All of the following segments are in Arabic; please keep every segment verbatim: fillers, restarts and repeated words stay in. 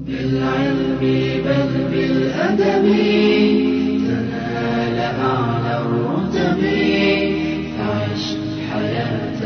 بالعلم بل بالأدب تنال أعلى الرتب فعش حياة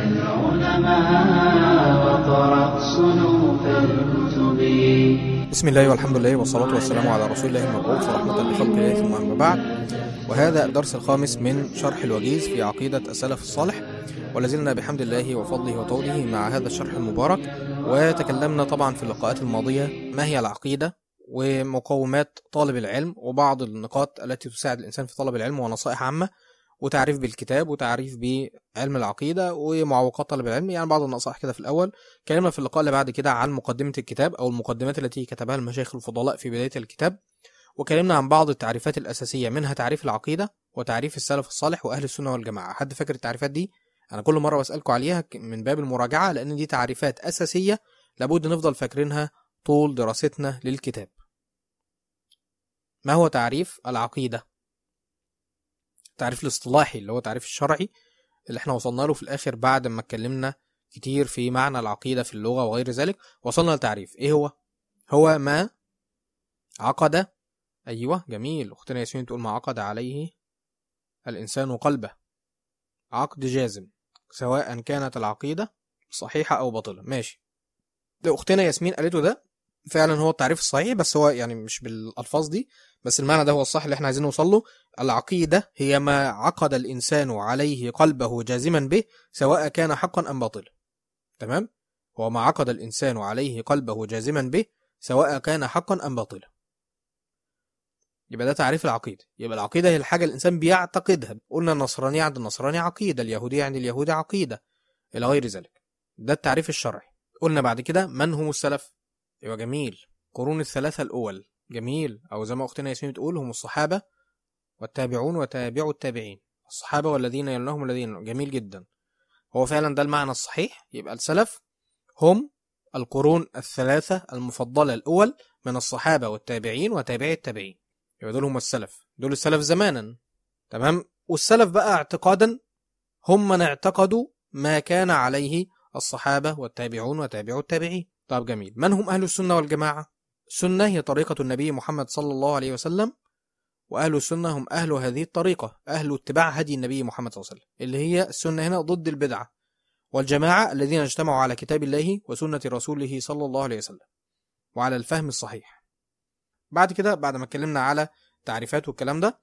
العلماء وقرأ صنوف الكتب. بسم الله والحمد لله والصلاة والسلام على رسول الله المبعوث ورحمة لخلق الله ثم أما بعد. وهذا الدرس الخامس من شرح الوجيز في عقيدة السلف الصالح، ولازلنا بحمد الله وفضله وطوله مع هذا الشرح المبارك. وتكلمنا طبعا في اللقاءات الماضية ما هي العقيدة ومقومات طالب العلم وبعض النقاط التي تساعد الإنسان في طلب العلم ونصائح عامة وتعريف بالكتاب وتعريف بعلم العقيدة ومعوقات طالب العلم، يعني بعض النصائح كده في الأول. كلمنا في اللقاء اللي بعد كده عن مقدمة الكتاب أو المقدمات التي كتبها المشايخ الفضلاء في بداية الكتاب، وكلمنا عن بعض التعريفات الأساسية منها تعريف العقيدة وتعريف السلف الصالح وأهل السنة والجماعة. حد فاكر التعريفات دي؟ أنا كل مرة بسألكم عليها من باب المراجعة، لأن دي تعريفات أساسية لابد نفضل فاكرينها طول دراستنا للكتاب. ما هو تعريف العقيدة؟ التعريف الاصطلاحي اللي هو تعريف الشرعي اللي احنا وصلنا له في الآخر بعد ما اتكلمنا كتير في معنى العقيدة في اللغة وغير ذلك. وصلنا لتعريف ايه هو؟ هو ما عقد، ايوه جميل، اختنا ياسمين تقول ما عقد عليه الانسان قلبه، عقد جازم سواء كانت العقيدة صحيحة او باطلة. ماشي، ده اختنا ياسمين قالته، ده فعلا هو التعريف الصحيح، بس هو يعني مش بالالفاظ دي، بس المعنى ده هو الصح اللي احنا عايزين نوصل له. العقيدة هي ما عقد الانسان عليه قلبه جازما به سواء كان حقا ام باطلا. تمام، هو ما عقد الانسان عليه قلبه جازما به سواء كان حقا ام باطلا. يبقى ده تعريف العقيدة. يبقى العقيدة هي الحاجة الإنسان بيعتقدها. قلنا النصراني عند النصراني عقيدة، اليهودية عند اليهودي عقيدة، إلى غير ذلك. ده التعريف الشرعي. قلنا بعد كده من هم السلف؟ يبقى جميل، قرون الثلاثة الأول، جميل، أو زي ما أختنا ياسمين بتقول هم الصحابة والتابعون وتابعوا التابعين، الصحابة والذين يلونهم الذين، جميل جدا، هو فعلا ده المعنى الصحيح. يبقى السلف هم القرون الثلاثة المفضلة الأول من الصحابة والتابعين وتابعي التابعين، يبقى دول هم السلف، دول السلف زمانا. تمام، والسلف بقى اعتقادا هم من اعتقدوا ما كان عليه الصحابة والتابعون وتابعوا التابعين. طب جميل، من هم أهل السنة والجماعة؟ السنة هي طريقة النبي محمد صلى الله عليه وسلم، وأهل السنة هم أهل هذه الطريقة، أهل اتباع هدي النبي محمد صلى الله عليه وسلم، اللي هي السنة هنا ضد البدعة. والجماعة الذين اجتمعوا على كتاب الله وسنة رسوله صلى الله عليه وسلم وعلى الفهم الصحيح. بعد كده بعد ما اتكلمنا على تعريفات والكلام ده،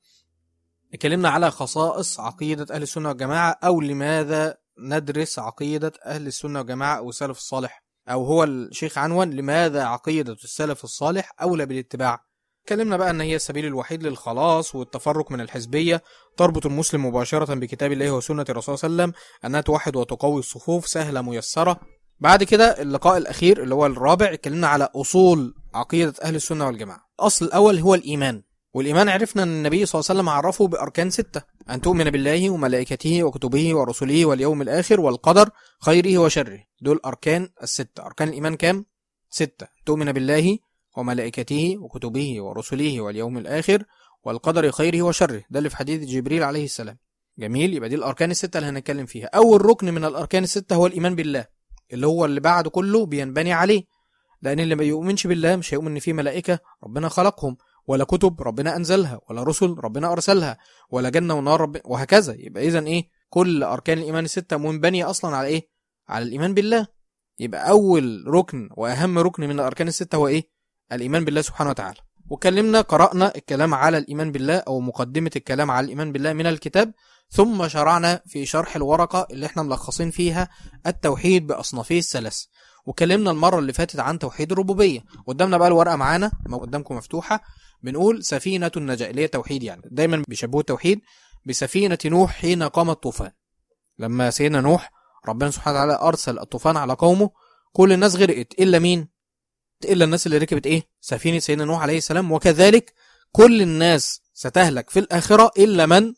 اتكلمنا على خصائص عقيدة أهل السنة والجماعة، أو لماذا ندرس عقيدة أهل السنة والجماعة أو السلف الصالح، أو هو الشيخ عنوان لماذا عقيدة السلف الصالح أولى بالاتباع. اتكلمنا بقى أن هي السبيل الوحيد للخلاص والتفرق من الحزبية، تربط المسلم مباشرة بكتاب الله وسنة الرسول صلى الله عليه وسلم، أنها توحد وتقوي الصفوف، سهلة ميسرة. بعد كده اللقاء الأخير اللي هو الرابع اتكلمنا على أصول عقيدة أهل السنة والجماعة. الأصل الأول هو الإيمان، والإيمان عرفنا أن النبي صلى الله عليه وسلم عرفه بأركان ستة: أن تؤمن بالله وملائكته وكتبه ورسله واليوم الآخر والقدر خيره وشره. دول أركان الستة. أركان الإيمان كام؟ ستة: تؤمن بالله وملائكته وكتبه ورسله واليوم الآخر والقدر خيره وشره، ده اللي في حديث جبريل عليه السلام. جميل، يبقى دي الأركان الستة اللي هنتكلم فيها. أول ركن من الأركان الستة هو الإيمان بالله، اللي هو اللي بعد كله بينبني عليه، لأن اللي ما يؤمنش بالله مش هيؤمن إن في ملائكة ربنا خلقهم، ولا كتب ربنا أنزلها، ولا رسل ربنا أرسلها، ولا جنة ونار رب... وهكذا. يبقى إذن إيه؟ كل أركان الإيمان الستة منبنية أصلا على إيه؟ على الإيمان بالله. يبقى أول ركن وأهم ركن من الأركان الستة هو إيه؟ الإيمان بالله سبحانه وتعالى. وكلمنا قرأنا الكلام على الإيمان بالله أو مقدمة الكلام على الإيمان بالله من الكتاب، ثم شرعنا في شرح الورقة اللي احنا ملخصين فيها التوحيد بأصنافه الثلاث. وكلمنا المرة اللي فاتت عن توحيد الربوبية. قدامنا بقى الورقة معانا قدامكم مفتوحة، بنقول سفينة النجاة اللي هي توحيد، يعني دايما بيشبهوا التوحيد بسفينة نوح حين قام الطوفان. لما سيدنا نوح ربنا سبحانه وتعالى أرسل الطوفان على قومه، كل الناس غرقت إلا مين؟ إلا الناس اللي ركبت إيه؟ سفينة سيدنا نوح عليه السلام. وكذلك كل الناس ستهلك في الآخرة إلا من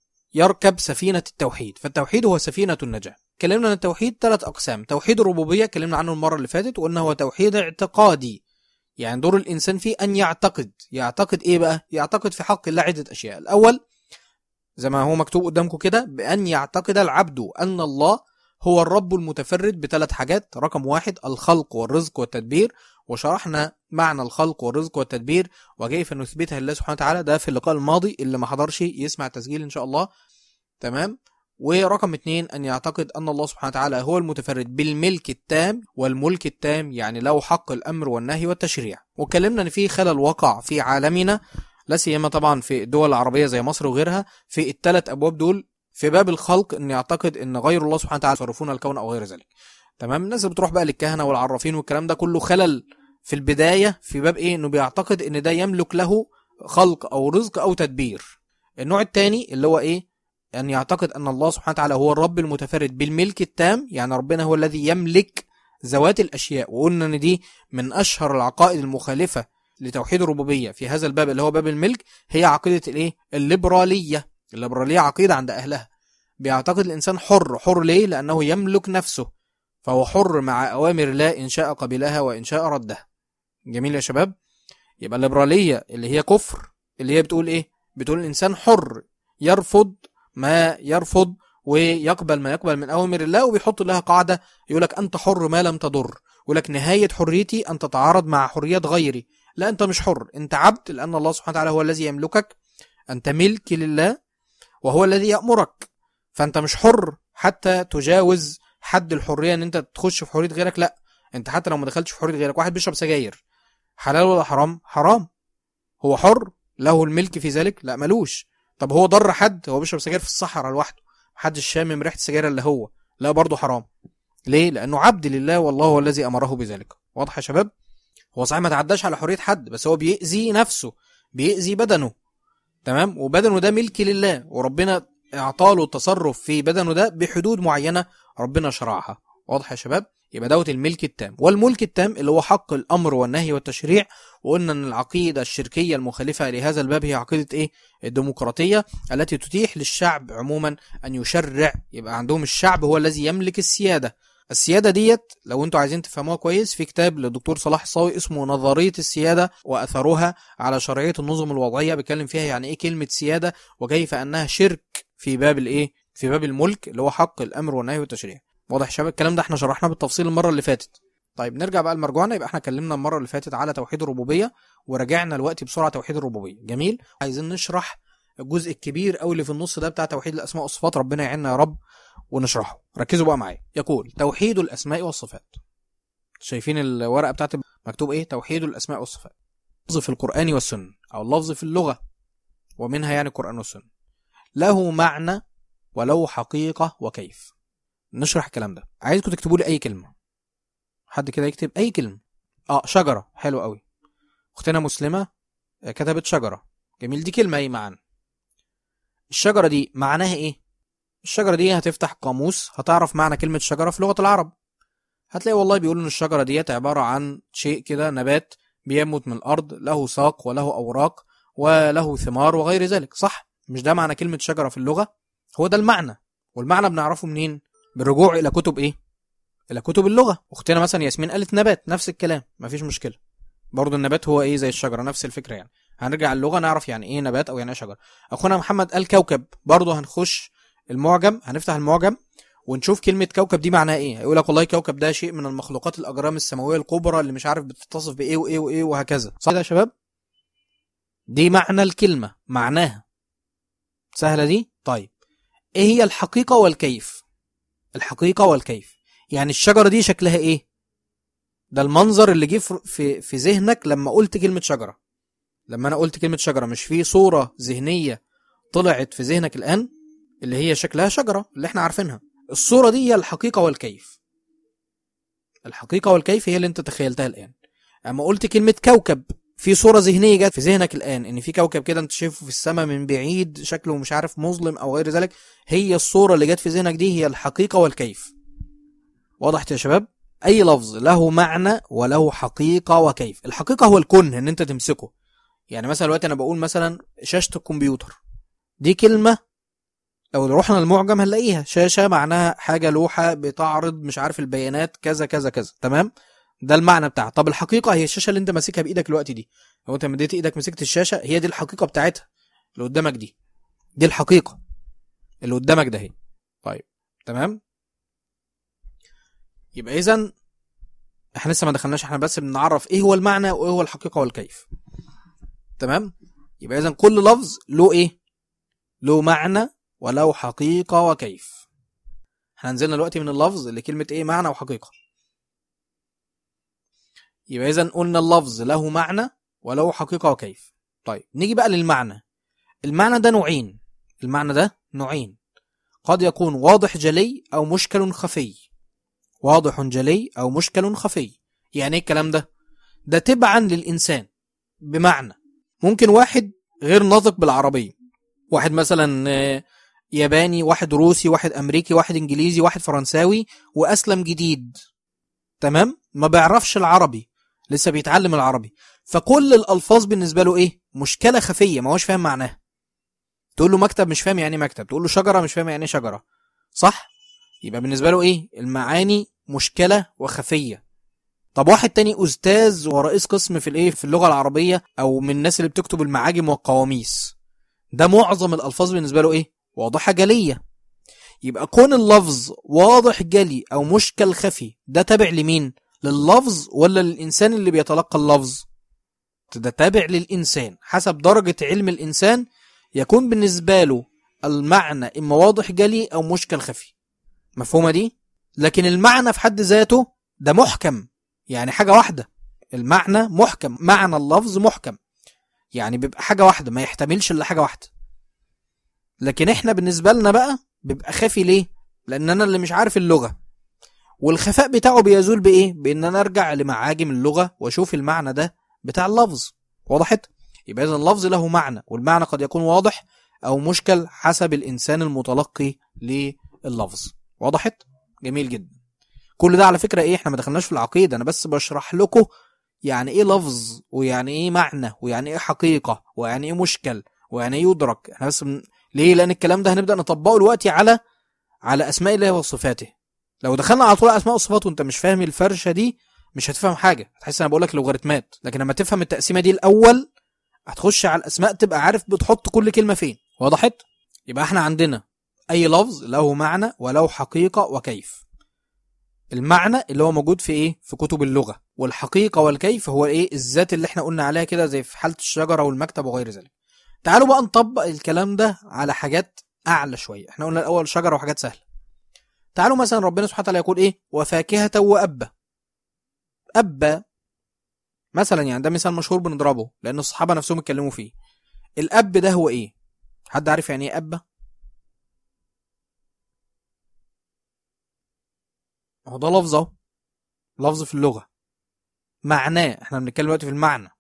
يركب سفينة التوحيد. فالتوحيد هو سفينة النجاة. كلمنا عن التوحيد ثلاث أقسام: توحيد الربوبية كلمنا عنه المرة اللي فاتت وقلنا هو توحيد اعتقادي، يعني دور الإنسان فيه أن يعتقد. يعتقد إيه بقى؟ يعتقد في حق الله عدة أشياء. الأول زي ما هو مكتوب قدامكم كده، بأن يعتقد العبد أن الله هو الرب المتفرد بثلاث حاجات. رقم واحد الخلق والرزق والتدبير، وشرحنا معنى الخلق والرزق والتدبير وكيف نثبتها لله سبحانه وتعالى، ده في اللقاء الماضي، اللي ما حضرش يسمع التسجيل ان شاء الله. تمام. ورقم اتنين أن يعتقد أن الله سبحانه وتعالى هو المتفرد بالملك التام، والملك التام يعني له حق الأمر والنهي والتشريع. وكلمنا أن في خلل وقع في عالمنا، لا سيما طبعا في الدول العربية زي مصر وغيرها، في الثلاث أبواب دول. في باب الخلق أن يعتقد أن غير الله سبحانه وتعالى يصرفون الكون أو غير ذلك. تمام. الناس بتروح بقى للكهنة والعرافين والكلام ده كله خلل في البداية. في باب إيه؟ أنه بيعتقد أن ده يملك له خلق أو رزق أو تدبير. النوع الثاني اللي هو إيه؟ أن يعتقد أن الله سبحانه وتعالى هو الرب المتفرد بالملك التام، يعني ربنا هو الذي يملك ذوات الأشياء. وقلنا أن دي من أشهر العقائد المخالفة لتوحيد الربوبية في هذا الباب اللي هو باب الملك، هي عقيدة الإيه؟ الليبرالية. الليبرالية عقيدة عند أهلها، بيعتقد الإنسان حر. حر ليه؟ لأنه يملك نفسه، فهو حر مع أوامر الله إن شاء قبلها وإن شاء ردها. جميل يا شباب. يبقى الليبرالية اللي هي كفر، اللي هي بتقول إيه؟ بتقول الإنسان حر، يرفض ما يرفض ويقبل ما يقبل من أوامر الله، وبيحط لها قاعدة يقولك أنت حر ما لم تضر. يقولك نهاية حريتي أن تتعارض مع حريات غيري. لا، أنت مش حر، أنت عبد، لأن الله سبحانه وتعالى هو الذي يملكك، أنت ملك لله وهو الذي يأمرك. فأنت مش حر حتى تجاوز حد الحرية أن أنت تخش في حرية غيرك. لا، أنت حتى لو ما دخلتش في حرية غيرك، واحد بيشرب سجاير، حلال ولا حرام؟ حرام. هو حر، له الملك في ذلك؟ لا، ملوش. طب هو ضر حد؟ هو بيشرب سجاير في الصحراء لوحده، محدش شامم ريحه السجاير الا هو، لا برضه حرام. ليه؟ لانه عبد لله والله هو الذي امره بذلك. واضح يا شباب؟ هو صحيح ما تعداش على حريه حد، بس هو بيأذي نفسه، بيأذي بدنه. تمام. وبدنه ده ملك لله، وربنا اعطاله التصرف في بدنه ده بحدود معينه ربنا شرعها. واضح يا شباب؟ يبقى دوت الملك التام. والملك التام اللي هو حق الامر والنهي والتشريع. وقلنا ان العقيده الشركيه المخالفه لهذا الباب هي عقيده ايه؟ الديمقراطيه، التي تتيح للشعب عموما ان يشرع. يبقى عندهم الشعب هو الذي يملك السياده. السياده ديت لو انتوا عايزين تفهموها كويس، في كتاب للدكتور صلاح الصاوي اسمه نظريه السياده واثرها على شرعيه النظم الوضعيه، بيتكلم فيها يعني ايه كلمه سياده، وكيف انها شرك في باب الايه؟ في باب الملك اللي هو حق الامر والنهي والتشريع. واضح يا شباب؟ الكلام ده احنا شرحناه بالتفصيل المره اللي فاتت. طيب نرجع بقى لمرجوعنا. يبقى احنا اتكلمنا المره اللي فاتت على توحيد الربوبيه، ورجعنا الوقت بسرعه توحيد الربوبيه. جميل. عايزين نشرح الجزء الكبير قوي اللي في النص ده بتاع توحيد الاسماء والصفات. ربنا يعيننا يا رب ونشرحه. ركزوا بقى معايا. يقول توحيد الاسماء والصفات. شايفين الورقه بتاعت مكتوب ايه؟ توحيد الاسماء والصفات. لفظ في القران والسنه، او اللفظ في اللغه ومنها يعني القران والسنه، له معنى وله حقيقه وكيف. نشرح الكلام ده. عايزكم تكتبوا لي اي كلمه. حد كده يكتب اي كلمه. اه شجره، حلو قوي. اختنا مسلمه كتبت شجره. جميل. دي كلمه ايه معنى؟ الشجره دي معناها ايه؟ الشجره دي هتفتح قاموس هتعرف معنى كلمه شجره في لغه العرب. هتلاقي والله بيقولوا ان الشجره ديت عباره عن شيء كده، نبات بينبت من الارض، له ساق وله اوراق وله ثمار وغير ذلك. صح؟ مش ده معنى كلمه شجره في اللغه؟ هو ده المعنى. والمعنى بنعرفه منين؟ بالرجوع الى كتب ايه؟ الى كتب اللغه. اختنا مثلا ياسمين قالت نبات، نفس الكلام، مفيش مشكله. برضو النبات هو ايه؟ زي الشجره، نفس الفكره يعني. هنرجع اللغه نعرف يعني ايه نبات او يعني ايه شجره. اخونا محمد قال كوكب، برضو هنخش المعجم، هنفتح المعجم ونشوف كلمه كوكب دي معناها ايه. هيقول لك والله كوكب ده شيء من المخلوقات الاجرام السماويه الكبرى اللي مش عارف بتتصف بايه وايه وايه وهكذا. صح يا شباب؟ دي معنى الكلمه، معناها سهله دي. طيب ايه هي الحقيقه والكيف؟ الحقيقه والكيف يعني الشجره دي شكلها ايه؟ ده المنظر اللي جه في في ذهنك لما قلت كلمه شجره. لما انا قلت كلمه شجره، مش في صوره ذهنيه طلعت في ذهنك الان اللي هي شكلها شجره اللي احنا عارفينها؟ الصوره دي هي الحقيقه والكيف. الحقيقه والكيف هي اللي انت تخيلتها الان. اما قلت كلمه كوكب، في صوره ذهنيه جت في ذهنك الان ان في كوكب كده انت شايفه في السماء من بعيد، شكله مش عارف مظلم او غير ذلك. هي الصوره اللي جت في ذهنك دي هي الحقيقه والكيف. وضحت يا شباب؟ اي لفظ له معنى وله حقيقه وكيف. الحقيقه هو الكون ان انت تمسكه. يعني مثلا دلوقتي انا بقول مثلا شاشه الكمبيوتر، دي كلمه لو رحنا المعجم هنلاقيها شاشه، معناها حاجه لوحه بتعرض مش عارف البيانات كذا كذا كذا. تمام؟ ده المعنى بتاعها. طب الحقيقه هي الشاشه اللي انت ماسكها بايدك دلوقتي دي. لو انت مديت ايدك مسكت الشاشه، هي دي الحقيقه بتاعتها اللي قدامك دي. دي الحقيقه اللي قدامك ده هي. طيب تمام. يبقى اذا احنا لسه ما دخلناش، احنا بس بنعرف ايه هو المعنى وايه هو الحقيقة والكيف. تمام. يبقى اذا كل لفظ له ايه؟ له معنى وله حقيقة وكيف. احنا نزلنا دلوقتي من اللفظ اللي كلمة ايه؟ معنى وحقيقة. يبقى اذا قلنا اللفظ له معنى وله حقيقة وكيف. طيب نيجي بقى للمعنى. المعنى ده نوعين. المعنى ده نوعين، قد يكون واضح جلي او مشكل خفي. واضح جلي او مشكل خفي. يعني ايه الكلام ده؟ ده تبعا للإنسان. بمعنى ممكن واحد غير ناطق بالعربية، واحد مثلا ياباني، واحد روسي، واحد أمريكي، واحد إنجليزي، واحد فرنساوي، وأسلم جديد، تمام، ما بيعرفش العربي، لسه بيتعلم العربي، فكل الألفاظ بالنسبة له إيه؟ مشكلة خفية، ما هوش فاهم معناها. تقول له مكتب مش فاهم يعني مكتب، تقول له شجرة مش فاهم يعني شجرة، صح؟ يبقى بالنسبة له إيه؟ المعاني مشكلة وخفية. طب واحد تاني أستاذ ورئيس قسم في الإيه؟ في اللغة العربية، أو من الناس اللي بتكتب المعاجم والقواميس، ده معظم الألفاظ بالنسبة له إيه؟ واضحة جلية. يبقى كون اللفظ واضح جلي أو مشكل خفي، ده تابع لمين؟ لللفظ ولا للإنسان اللي بيتلقى اللفظ؟ ده تابع للإنسان. حسب درجة علم الإنسان يكون بالنسبة له المعنى إما واضح جلي أو مشكل خفي. مفهومة دي؟ لكن المعنى في حد ذاته ده محكم، يعني حاجة واحدة. المعنى محكم، معنى اللفظ محكم، يعني بيبقى حاجة واحدة، ما يحتملش إلا حاجة واحدة. لكن احنا بالنسبة لنا بقى بيبقى خافي. ليه؟ لأن أنا اللي مش عارف اللغة، والخفاء بتاعه بيزول بإيه؟ بإن أنا أرجع لمعاجم اللغة وأشوف المعنى ده بتاع اللفظ. وضحت؟ يبقى إذن اللفظ له معنى، والمعنى قد يكون واضح أو مشكل حسب الإنسان المتلقي لللفظ. وضحت؟ جميل جدا. كل ده على فكرة إيه؟ احنا ما دخلناش في العقيدة، أنا بس بشرح لكم يعني إيه لفظ، ويعني إيه معنى، ويعني إيه حقيقة، ويعني إيه مشكل، ويعني إيه يدرك. احنا بس من... ليه؟ لأن الكلام ده هنبدأ نطبقه دلوقتي على على أسماء الله وصفاته. لو دخلنا على طول أسماء وصفات وأنت مش فاهم الفرشة دي مش هتفهم حاجة، هتحس أنا بقول لك لوغاريتمات. لكن لما تفهم التقسيمة دي الأول هتخش على الأسماء تبقى عارف بتحط كل كلمة فين. وضحت؟ يبقى احنا عندنا أي لفظ له معنى وله حقيقة وكيف. المعنى اللي هو موجود في ايه؟ في كتب اللغة. والحقيقة والكيف هو ايه؟ الذات اللي احنا قلنا عليها كده، زي في حالة الشجرة والمكتب وغير ذلك. تعالوا بقى نطبق الكلام ده على حاجات اعلى شوية. احنا قلنا الاول شجرة وحاجات سهلة. تعالوا مثلا ربنا سبحانه وتعالى يقول ايه؟ وفاكهة وأبا. أبا مثلا، يعني ده مثال مشهور بنضربه لان الصحابة نفسهم اتكلموا فيه. الأب ده هو ايه؟ حد عارف يعني ايه أبا؟ هو ده لفظه، لفظ في اللغة. معناه، احنا بنتكلم دلوقتي في المعنى.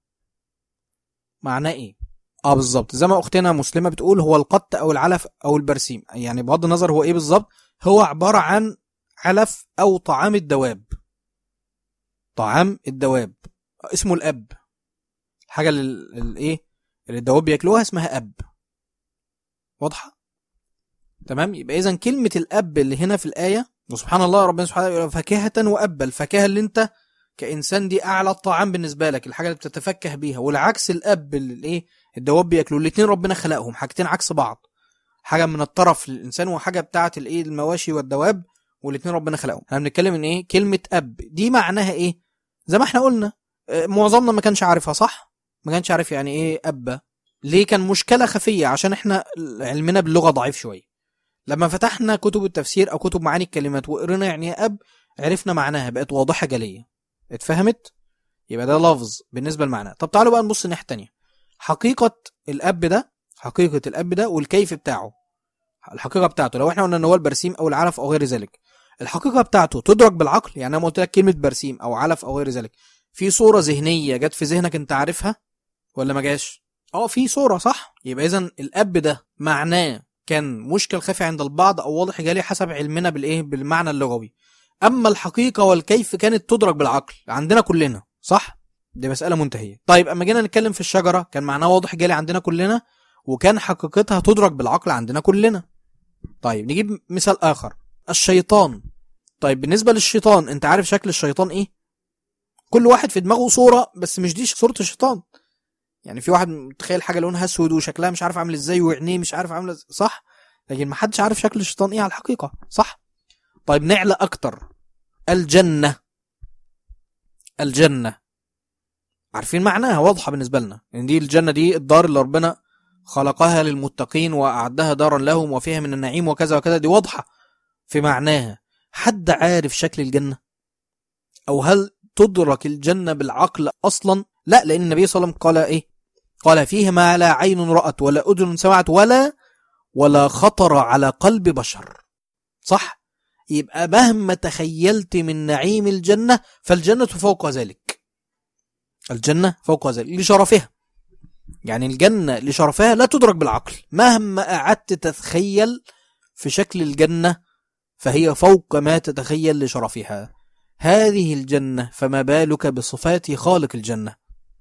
معناه ايه؟ اه بالظبط زي ما اختنا مسلمة بتقول، هو القط او العلف او البرسيم. يعني بغض النظر هو ايه بالظبط، هو عبارة عن علف او طعام الدواب. طعام الدواب اسمه الأب. الحاجة اللي ايه اللي الدواب بياكلوها اسمها أب. واضحة؟ تمام. يبقى اذا كلمة الأب اللي هنا في الآية، وسبحان الله ربنا سبحانه وتعالى فاكهة وأبا، الفاكهة اللي انت كإنسان دي أعلى الطعام بالنسبة لك، الحاجة اللي بتتفكه بيها. والعكس الأب اللي ايه الدواب بياكلوا. الاثنين ربنا خلقهم حاجتين عكس بعض، حاجة من الطرف للإنسان وحاجة بتاعة الايه المواشي والدواب، والاثنين ربنا خلقهم. احنا بنتكلم ان ايه كلمة أب دي معناها ايه؟ زي ما احنا قلنا معظمنا ما كانش عارفها، صح؟ ما كانش عارف يعني ايه أب. ليه؟ كان مشكلة خفية عشان احنا علمنا باللغة ضعيف شوية. لما فتحنا كتب التفسير او كتب معاني الكلمات وقرينا يعني ايه أب، عرفنا معناها، بقت واضحة جلية، اتفهمت. يبقى ده لفظ بالنسبة للمعنى. طب تعالوا بقى نبص الناحية التانية. حقيقة الأب ده، حقيقة الأب ده والكيف بتاعه. الحقيقة بتاعته لو احنا قلنا ان هو البرسيم او العلف او غير ذلك، الحقيقة بتاعته تدرك بالعقل. يعني انا قلت لك كلمة برسيم او علف او غير ذلك، في صورة ذهنية جت في ذهنك انت عارفها ولا ما جاش؟ اه في صورة، صح؟ يبقى اذا الأب ده معناه كان مشكل خفي عند البعض او واضح جالي حسب علمنا بالايه بالمعنى اللغوي. اما الحقيقة والكيف كانت تدرك بالعقل عندنا كلنا، صح؟ دي مسألة منتهية. طيب اما جينا نتكلم في الشجرة، كان معناه واضح جالي عندنا كلنا، وكان حقيقتها تدرك بالعقل عندنا كلنا. طيب نجيب مثال اخر، الشيطان. طيب بالنسبة للشيطان، انت عارف شكل الشيطان ايه؟ كل واحد في دماغه صورة، بس مش دي صورة الشيطان. يعني في واحد متخيل حاجة لونها اسود وشكلها مش عارف عامل ازاي وعينيه مش عارف عامله ازاي، صح؟ لكن ما حدش عارف شكل الشيطان ايه على الحقيقة، صح؟ طيب نعلى اكتر، الجنة. الجنة عارفين معناها، واضحة بالنسبة لنا ان دي الجنة دي الدار اللي ربنا خلقها للمتقين وأعدها دارا لهم وفيها من النعيم وكذا وكذا، دي واضحة في معناها. حد عارف شكل الجنة؟ أو هل تدرك الجنة بالعقل أصلا؟ لا، لأن النبي صلى الله عليه وسلم قال إيه؟ قال فيها ما لا عين رأت ولا أذن سمعت ولا ولا خطر على قلب بشر. صح؟ يبقى مهما تخيلت من نعيم الجنة فالجنة فوق ذلك. الجنة فوق ذلك لشرفها، يعني الجنة لشرفها لا تدرك بالعقل. مهما أعدت تتخيل في شكل الجنة فهي فوق ما تتخيل لشرفها. هذه الجنة فما بالك بصفات خالق الجنة.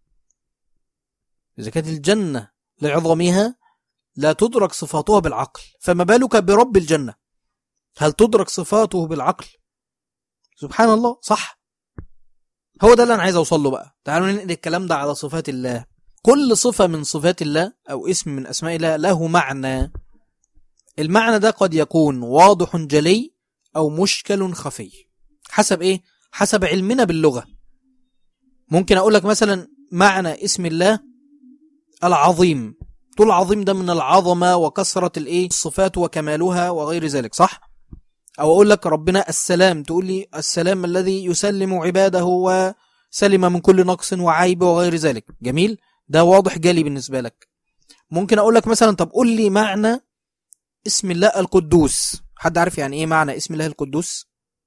إذا كانت الجنة لعظمها لا تدرك صفاتها بالعقل، فما بالك برب الجنة؟ هل تدرك صفاته بالعقل؟ سبحان الله. صح، هو ده اللي أنا عايز أوصل له بقى. تعالوا ننقل الكلام ده على صفات الله. كل صفة من صفات الله أو اسم من أسماء الله له معنى. المعنى ده قد يكون واضح جلي أو مشكل خفي، حسب إيه؟ حسب علمنا باللغة. ممكن أقول لك مثلا معنى اسم الله العظيم، طول عظيم ده من العظمة وكثرة الإيه؟ الصفات وكمالها وغير ذلك. صح؟ أو أقول لك ربنا السلام، تقول لي السلام الذي يسلم عباده وسلم من كل نقص وعيب وغير ذلك. جميل، ده واضح جلي بالنسبة لك. ممكن أقول لك مثلا طب قول لي معنى اسم الله القدوس. حد عارف يعني إيه معنى اسم الله القدوس؟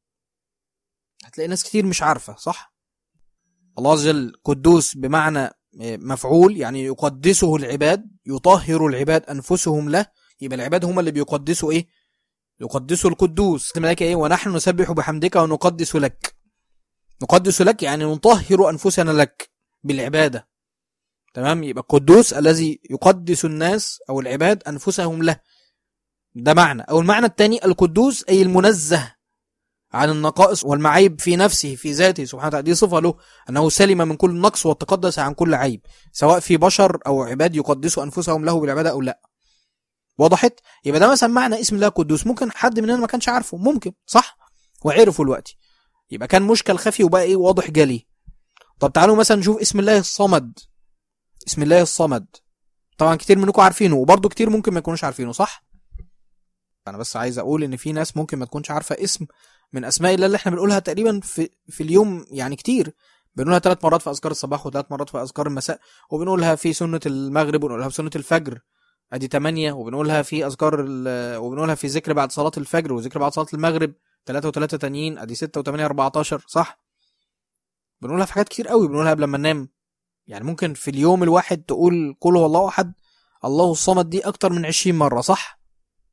هتلاقي ناس كتير مش عارفة. صح؟ الله عز وجل قدوس بمعنى مفعول، يعني يقدسه العباد، يطهر العباد أنفسهم له. يبقى العباد هم اللي بيقدسوا إيه؟ يقدسوا القدوس. الملائكة إيه؟ ونحن نسبح بحمدك ونقدس لك. نقدس لك يعني نطهر أنفسنا لك بالعبادة. تمام؟ يبقى القدوس الذي يقدس الناس أو العباد أنفسهم له، ده معنى. أو المعنى الثاني القدوس أي المنزه عن النقائص والمعايب في نفسه في ذاته سبحانه وتعالى. دي صفة له، أنه سلم من كل نقص وتقدس عن كل عيب، سواء في بشر أو عباد يقدسوا أنفسهم له بالعبادة أو لا. وضحت؟ يبقى ده مثلا معنى اسم الله قدوس. ممكن حد مننا ما كانش عارفه، ممكن صح، وعرفه الوقت، يبقى كان مشكل خفي وبقى ايه؟ واضح جلي. طب تعالوا مثلا نشوف اسم الله الصمد. اسم الله الصمد طبعا كتير منكم عارفينه، وبرضه كتير ممكن ما يكونوش عارفينه. صح؟ انا بس عايز اقول ان في ناس ممكن ما تكونش عارفه اسم من اسماء الله اللي احنا بنقولها تقريبا في في اليوم، يعني كتير بنقولها ثلاث مرات في اذكار الصباح وثلاث مرات في اذكار المساء، وبنقولها في سنه المغرب وبنقولها في سنه الفجر ادي ثمانية، وبنقولها في اذكار وبنقولها في ذكر بعد صلاه الفجر وذكر بعد صلاه المغرب ثلاثة وثلاثة تانيين ادي ستة وثمانية أربعتاشر. صح؟ بنقولها في حاجات كتير قوي، بنقولها قبل ما ننام. يعني ممكن في اليوم الواحد تقول قل هو الله احد الله الصمد دي اكتر من عشرين مرة. صح؟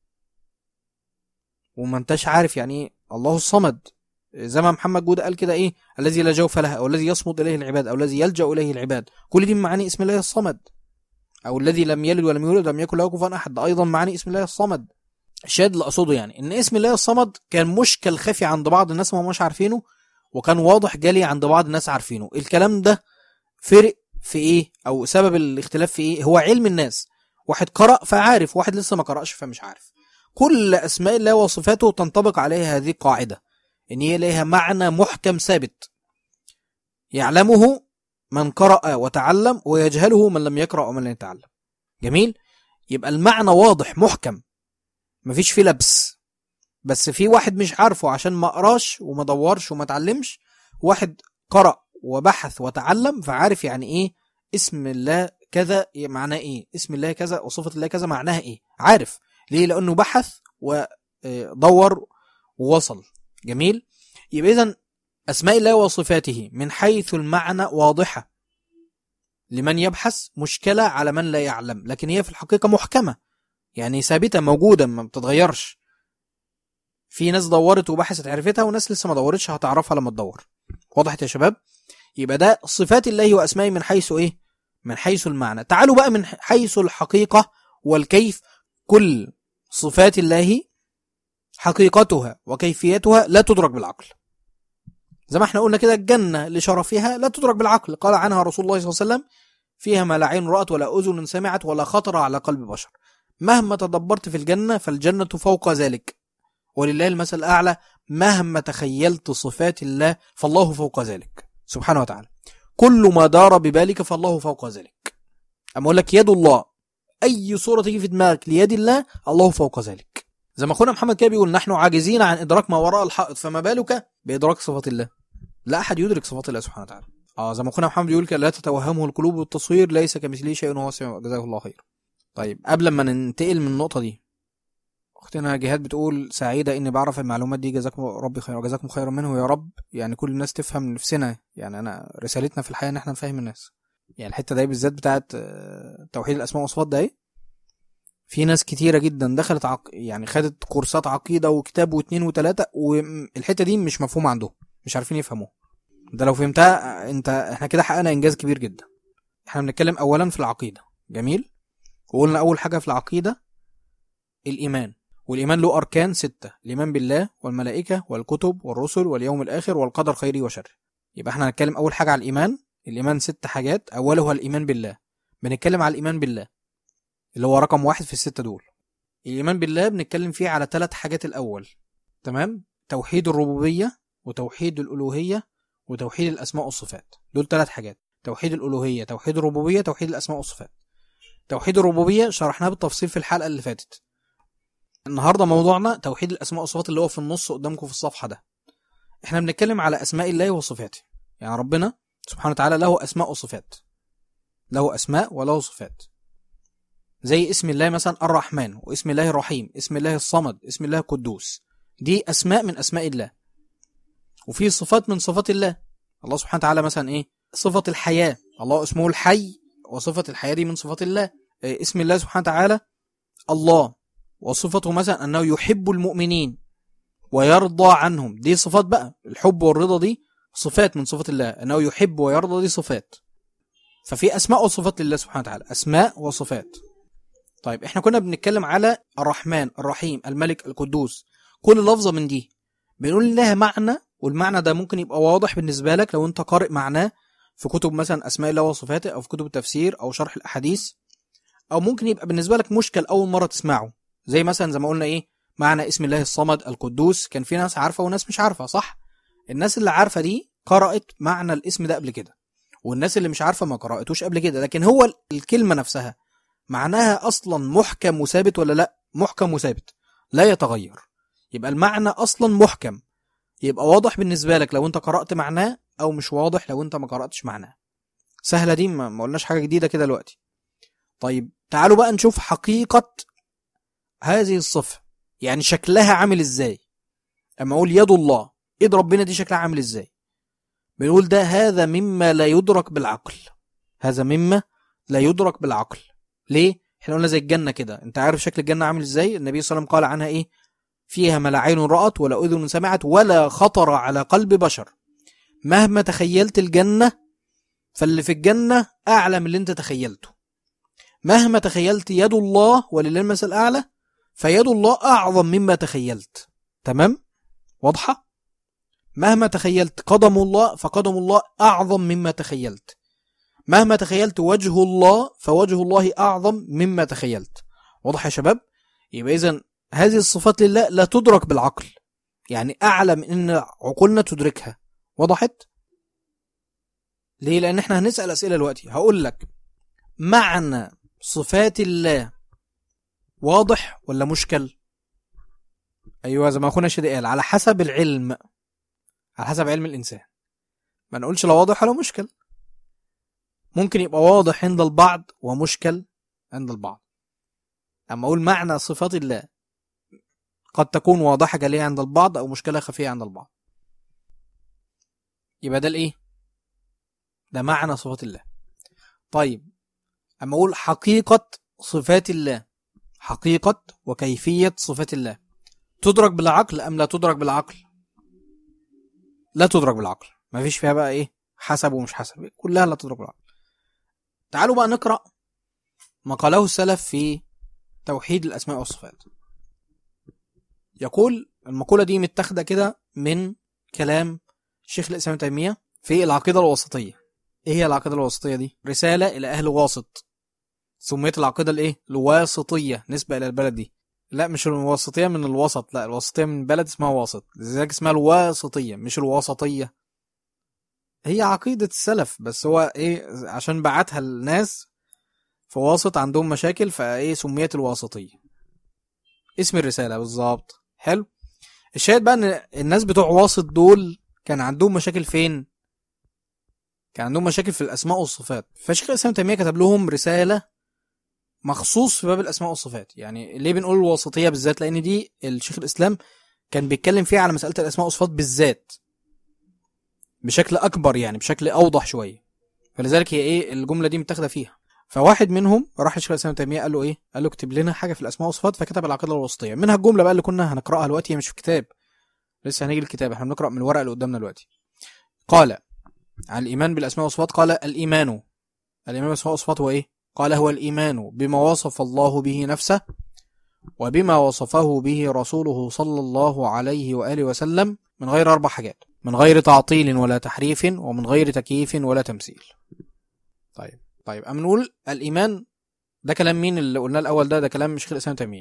وما انتش عارف يعني ايه الله الصمد. زي ما محمد جودة قال كده ايه؟ الذي لا جوف له، او الذي يصمد اليه العباد، او الذي يلجأ اليه العباد. كل دي معاني اسم الله الصمد. او الذي لم يلد ولم يولد ولم يكن له كفوا احد، ايضا معاني اسم الله الصمد. الشاهد اللي اقصده يعني ان اسم الله الصمد كان مشكل خفي عند بعض الناس ما هماش عارفينه، وكان واضح جلي عند بعض الناس عارفينه. الكلام ده فرق في ايه؟ او سبب الاختلاف في ايه؟ هو علم الناس. واحد قرأ فعارف، واحد لسه ما قرأش فمش عارف. كل اسماء الله وصفاته تنطبق عليها هذه القاعدة، ان هي لها معنى محكم ثابت يعلمه من قرأ وتعلم، ويجهله من لم يقرأ ومن لم يتعلم. جميل؟ يبقى المعنى واضح محكم مفيش فيه لبس. بس في واحد مش عارفه عشان ما قراش وما دورش وما تعلمش، واحد قرأ وبحث وتعلم فعارف يعني ايه اسم الله كذا معناه ايه، اسم الله كذا وصفة الله كذا معناها ايه، عارف ليه؟ لأنه بحث ودور ووصل. جميل؟ يبقى إذن أسماء الله وصفاته من حيث المعنى واضحة لمن يبحث، مشكلة على من لا يعلم، لكن هي في الحقيقة محكمة، يعني ثابتة موجودة ما بتتغيرش. في ناس دورت وبحثت عرفتها، وناس لسه ما دورتش هتعرفها لما تدور. وضحت يا شباب؟ يبقى ده صفات الله وأسمائه من حيث إيه؟ من حيث المعنى. تعالوا بقى من حيث الحقيقة والكيف. كل صفات الله حقيقتها وكيفيتها لا تدرك بالعقل. زي ما احنا قلنا كده الجنة لشرفها لا تدرك بالعقل، قال عنها رسول الله صلى الله عليه وسلم فيها ما لا عين رأت ولا أذن سمعت ولا خطر على قلب بشر. مهما تدبرت في الجنة فالجنة فوق ذلك، ولله المثل الأعلى. مهما تخيلت صفات الله فالله فوق ذلك سبحانه وتعالى. كل ما دار ببالك فالله فوق ذلك. أما أقول لك يد الله، أي صورة تيجي في دماغك ليد الله، الله فوق ذلك. زي ما أخونا محمد كده بيقول نحن عاجزين عن إدراك ما وراء الحائط، فما بالك بإدراك صفات الله. لا أحد يدرك صفات الله سبحانه وتعالى. اه زي ما أخونا محمد بيقول كده لا تتوهمه القلوب بالتصوير، ليس كمثله شيء وهو السميع، جزاه الله خير. طيب قبل ما ننتقل من النقطة دي، اختنا جهاد بتقول سعيدة اني بعرف المعلومات دي، جزاكم ربي خير وجزاكم خيرا منه يا رب. يعني كل الناس تفهم نفسنا، يعني انا رسالتنا في الحياة ان احنا نفهم الناس. يعني الحتة دي بالذات بتاعت توحيد الاسماء والصفات ده، في ناس كتيرة جدا دخلت عق... يعني خدت كورسات عقيدة وكتاب واثنين وثلاثة، والحتة دي مش مفهومة عندهم، مش عارفين يفهموها. ده لو فهمتها انت احنا كده حققنا انجاز كبير جدا. احنا بنتكلم اولا في العقيدة، جميل، وقلنا اول حاجة في العقيدة الايمان، والإيمان له أركان ستة: الإيمان بالله والملائكة والكتب والرسل واليوم الآخر والقدر خيره وشره. يبقى احنا هنتكلم أول حاجة على الإيمان. الإيمان ست حاجات، أولها الإيمان بالله. بنتكلم على الإيمان بالله اللي هو رقم واحد في الستة دول. الإيمان بالله بنتكلم فيه على ثلاث حاجات الأول، تمام؟ توحيد الربوبية وتوحيد الألوهية وتوحيد الأسماء والصفات. دول ثلاث حاجات: توحيد الألوهية، توحيد الربوبية، توحيد الأسماء والصفات. توحيد الربوبية شرحناه بالتفصيل في الحلقة اللي فاتت. النهاردة موضوعنا توحيد الأسماء والصفات اللي هو في النص قدامكم في الصفحة ده. احنا بنتكلم على أسماء الله وصفاته. يعني ربنا سبحانه وتعالى له أسماء وصفات، له أسماء وله صفات. زي اسم الله مثلا الرحمن، واسم الله الرحيم، اسم الله الصمد، اسم الله القدوس. دي أسماء من أسماء الله. وفي صفات من صفات الله. الله سبحانه وتعالى مثلا إيه؟ صفة الحياة، الله اسمه الحي، وصفة الحياة دي من صفات الله. إيه اسم الله سبحانه وتعالى الله، وصفته مثلا أنه يحب المؤمنين ويرضى عنهم. دي صفات بقى، الحب والرضا دي صفات من صفات الله، أنه يحب ويرضى دي صفات. ففي أسماء وصفات لله سبحانه وتعالى، أسماء وصفات. طيب احنا كنا بنتكلم على الرحمن، الرحيم، الملك، القدوس. كل لفظة من دي بنقول لها معنى، والمعنى ده ممكن يبقى واضح بالنسبة لك لو انت قارئ معناه في كتب مثلا أسماء الله وصفاته، أو في كتب التفسير أو شرح الأحاديث، أو ممكن يبقى بالنسبة لك مشكل أول مرة تسمعه. زي مثلا زي ما قلنا ايه معنى اسم الله الصمد القدوس، كان في ناس عارفة وناس مش عارفة، صح؟ الناس اللي عارفة دي قرأت معنى الاسم ده قبل كده، والناس اللي مش عارفة ما قرأتوش قبل كده. لكن هو الكلمة نفسها معناها أصلا محكم وثابت ولا لا؟ محكم وثابت لا يتغير. يبقى المعنى أصلا محكم، يبقى واضح بالنسبة لك لو انت قرأت معناه، أو مش واضح لو انت ما قرأتش معناه. سهلة دي، ما قلناش حاجة جديدة كده دلوقتي. طيب تعالوا بقى نشوف حقيقة هذه الصفة، يعني شكلها عامل ازاي. اما اقول يد الله، ايد ربنا دي شكلها عامل ازاي؟ بنقول ده هذا مما لا يدرك بالعقل. هذا مما لا يدرك بالعقل. ليه؟ احنا قلنا زي الجنة كده. انت عارف شكل الجنة عامل ازاي؟ النبي صلى الله عليه وسلم قال عنها ايه؟ فيها ما لا عين رأت ولا اذن سمعت ولا خطر على قلب بشر. مهما تخيلت الجنة، فاللي في الجنة اعلى من اللي انت تخيلته. مهما تخيلت يد الله ولله المثل الاعلى، فيد الله أعظم مما تخيلت. تمام؟ واضحة؟ مهما تخيلت قدم الله، فقدم الله أعظم مما تخيلت. مهما تخيلت وجه الله، فوجه الله أعظم مما تخيلت. واضح يا شباب؟ يبقى إذن هذه الصفات لله لا تدرك بالعقل، يعني أعلى من إن عقولنا تدركها. وضحت؟ ليه؟ لأن احنا هنسأل أسئلة دلوقتي. هقول لك معنى صفات الله واضح ولا مشكل؟ ايوه زي ما اخونا شادي قال، على حسب العلم، على حسب علم الانسان. ما نقولش لا واضح ولا مشكل. ممكن يبقى واضح عند البعض ومشكل عند البعض. اما اقول معنى صفات الله قد تكون واضحة جلية عند البعض او مشكلة خفية عند البعض. يبقى ده الايه؟ ده معنى صفات الله. طيب اما اقول حقيقة صفات الله، حقيقة وكيفية صفات الله، تدرك بالعقل أم لا تدرك بالعقل؟ لا تدرك بالعقل. ما فيش فيها بقى إيه حسب ومش حسب، كلها لا تدرك بالعقل. تعالوا بقى نقرأ ما قاله السلف في توحيد الأسماء والصفات. يقول المقولة دي متاخدة كده من كلام شيخ الإسلام ابن تيمية في العقيدة الواسطية. إيه هي العقيدة الواسطية دي؟ رسالة إلى أهل واسط، سميت العقيدة الإيه؟ الواسطية، نسبة إلى البلد دي. لا مش الواسطية من الوسط، لا الواسطية من بلد اسمها واسط، لذلك اسمها الواسطية مش الوسطية. هي عقيدة السلف، بس هو ايه عشان بعتها الناس في واسط عندهم مشاكل فايه سميت الواسطية، اسم الرسالة بالظبط. حلو. الشاهد بقى ان الناس بتوع واسط دول كان عندهم مشاكل فين؟ كان عندهم مشاكل في الاسماء والصفات. فشيخ الاسلام تيمية كتب لهم رسالة مخصوص في باب الاسماء والصفات. يعني ليه بنقول الواسطية بالذات؟ لان دي الشيخ الاسلام كان بيتكلم فيها على مسألة الاسماء والصفات بالذات بشكل اكبر، يعني بشكل اوضح شوية، فلذلك هي ايه الجملة دي متاخده فيها. فواحد منهم راح لشيخ الاسلام تيمية قال له ايه؟ قال له اكتب لنا حاجة في الاسماء والصفات، فكتب العقيدة الواسطية. منها الجملة بقى اللي كنا هنقراها دلوقتي، هي مش في كتاب، لسه هنيجي الكتاب، احنا بنقرأ من الورق اللي قدامنا دلوقتي. قال عن الإيمان بالأسماء والصفات، قال الإيمان الإيمان بالأسماء والصفات هو إيه؟ قال هو الإيمان بما وصف الله به نفسه وبما وصفه به رسوله صلى الله عليه وآله وسلم من غير أربع حاجات: من غير تعطيل ولا تحريف، ومن غير تكييف ولا تمثيل. طيب طيب أما نقول الإيمان ده كلام مين اللي قلنا الأول؟ ده ده كلام شيخ الإسلام تيمية.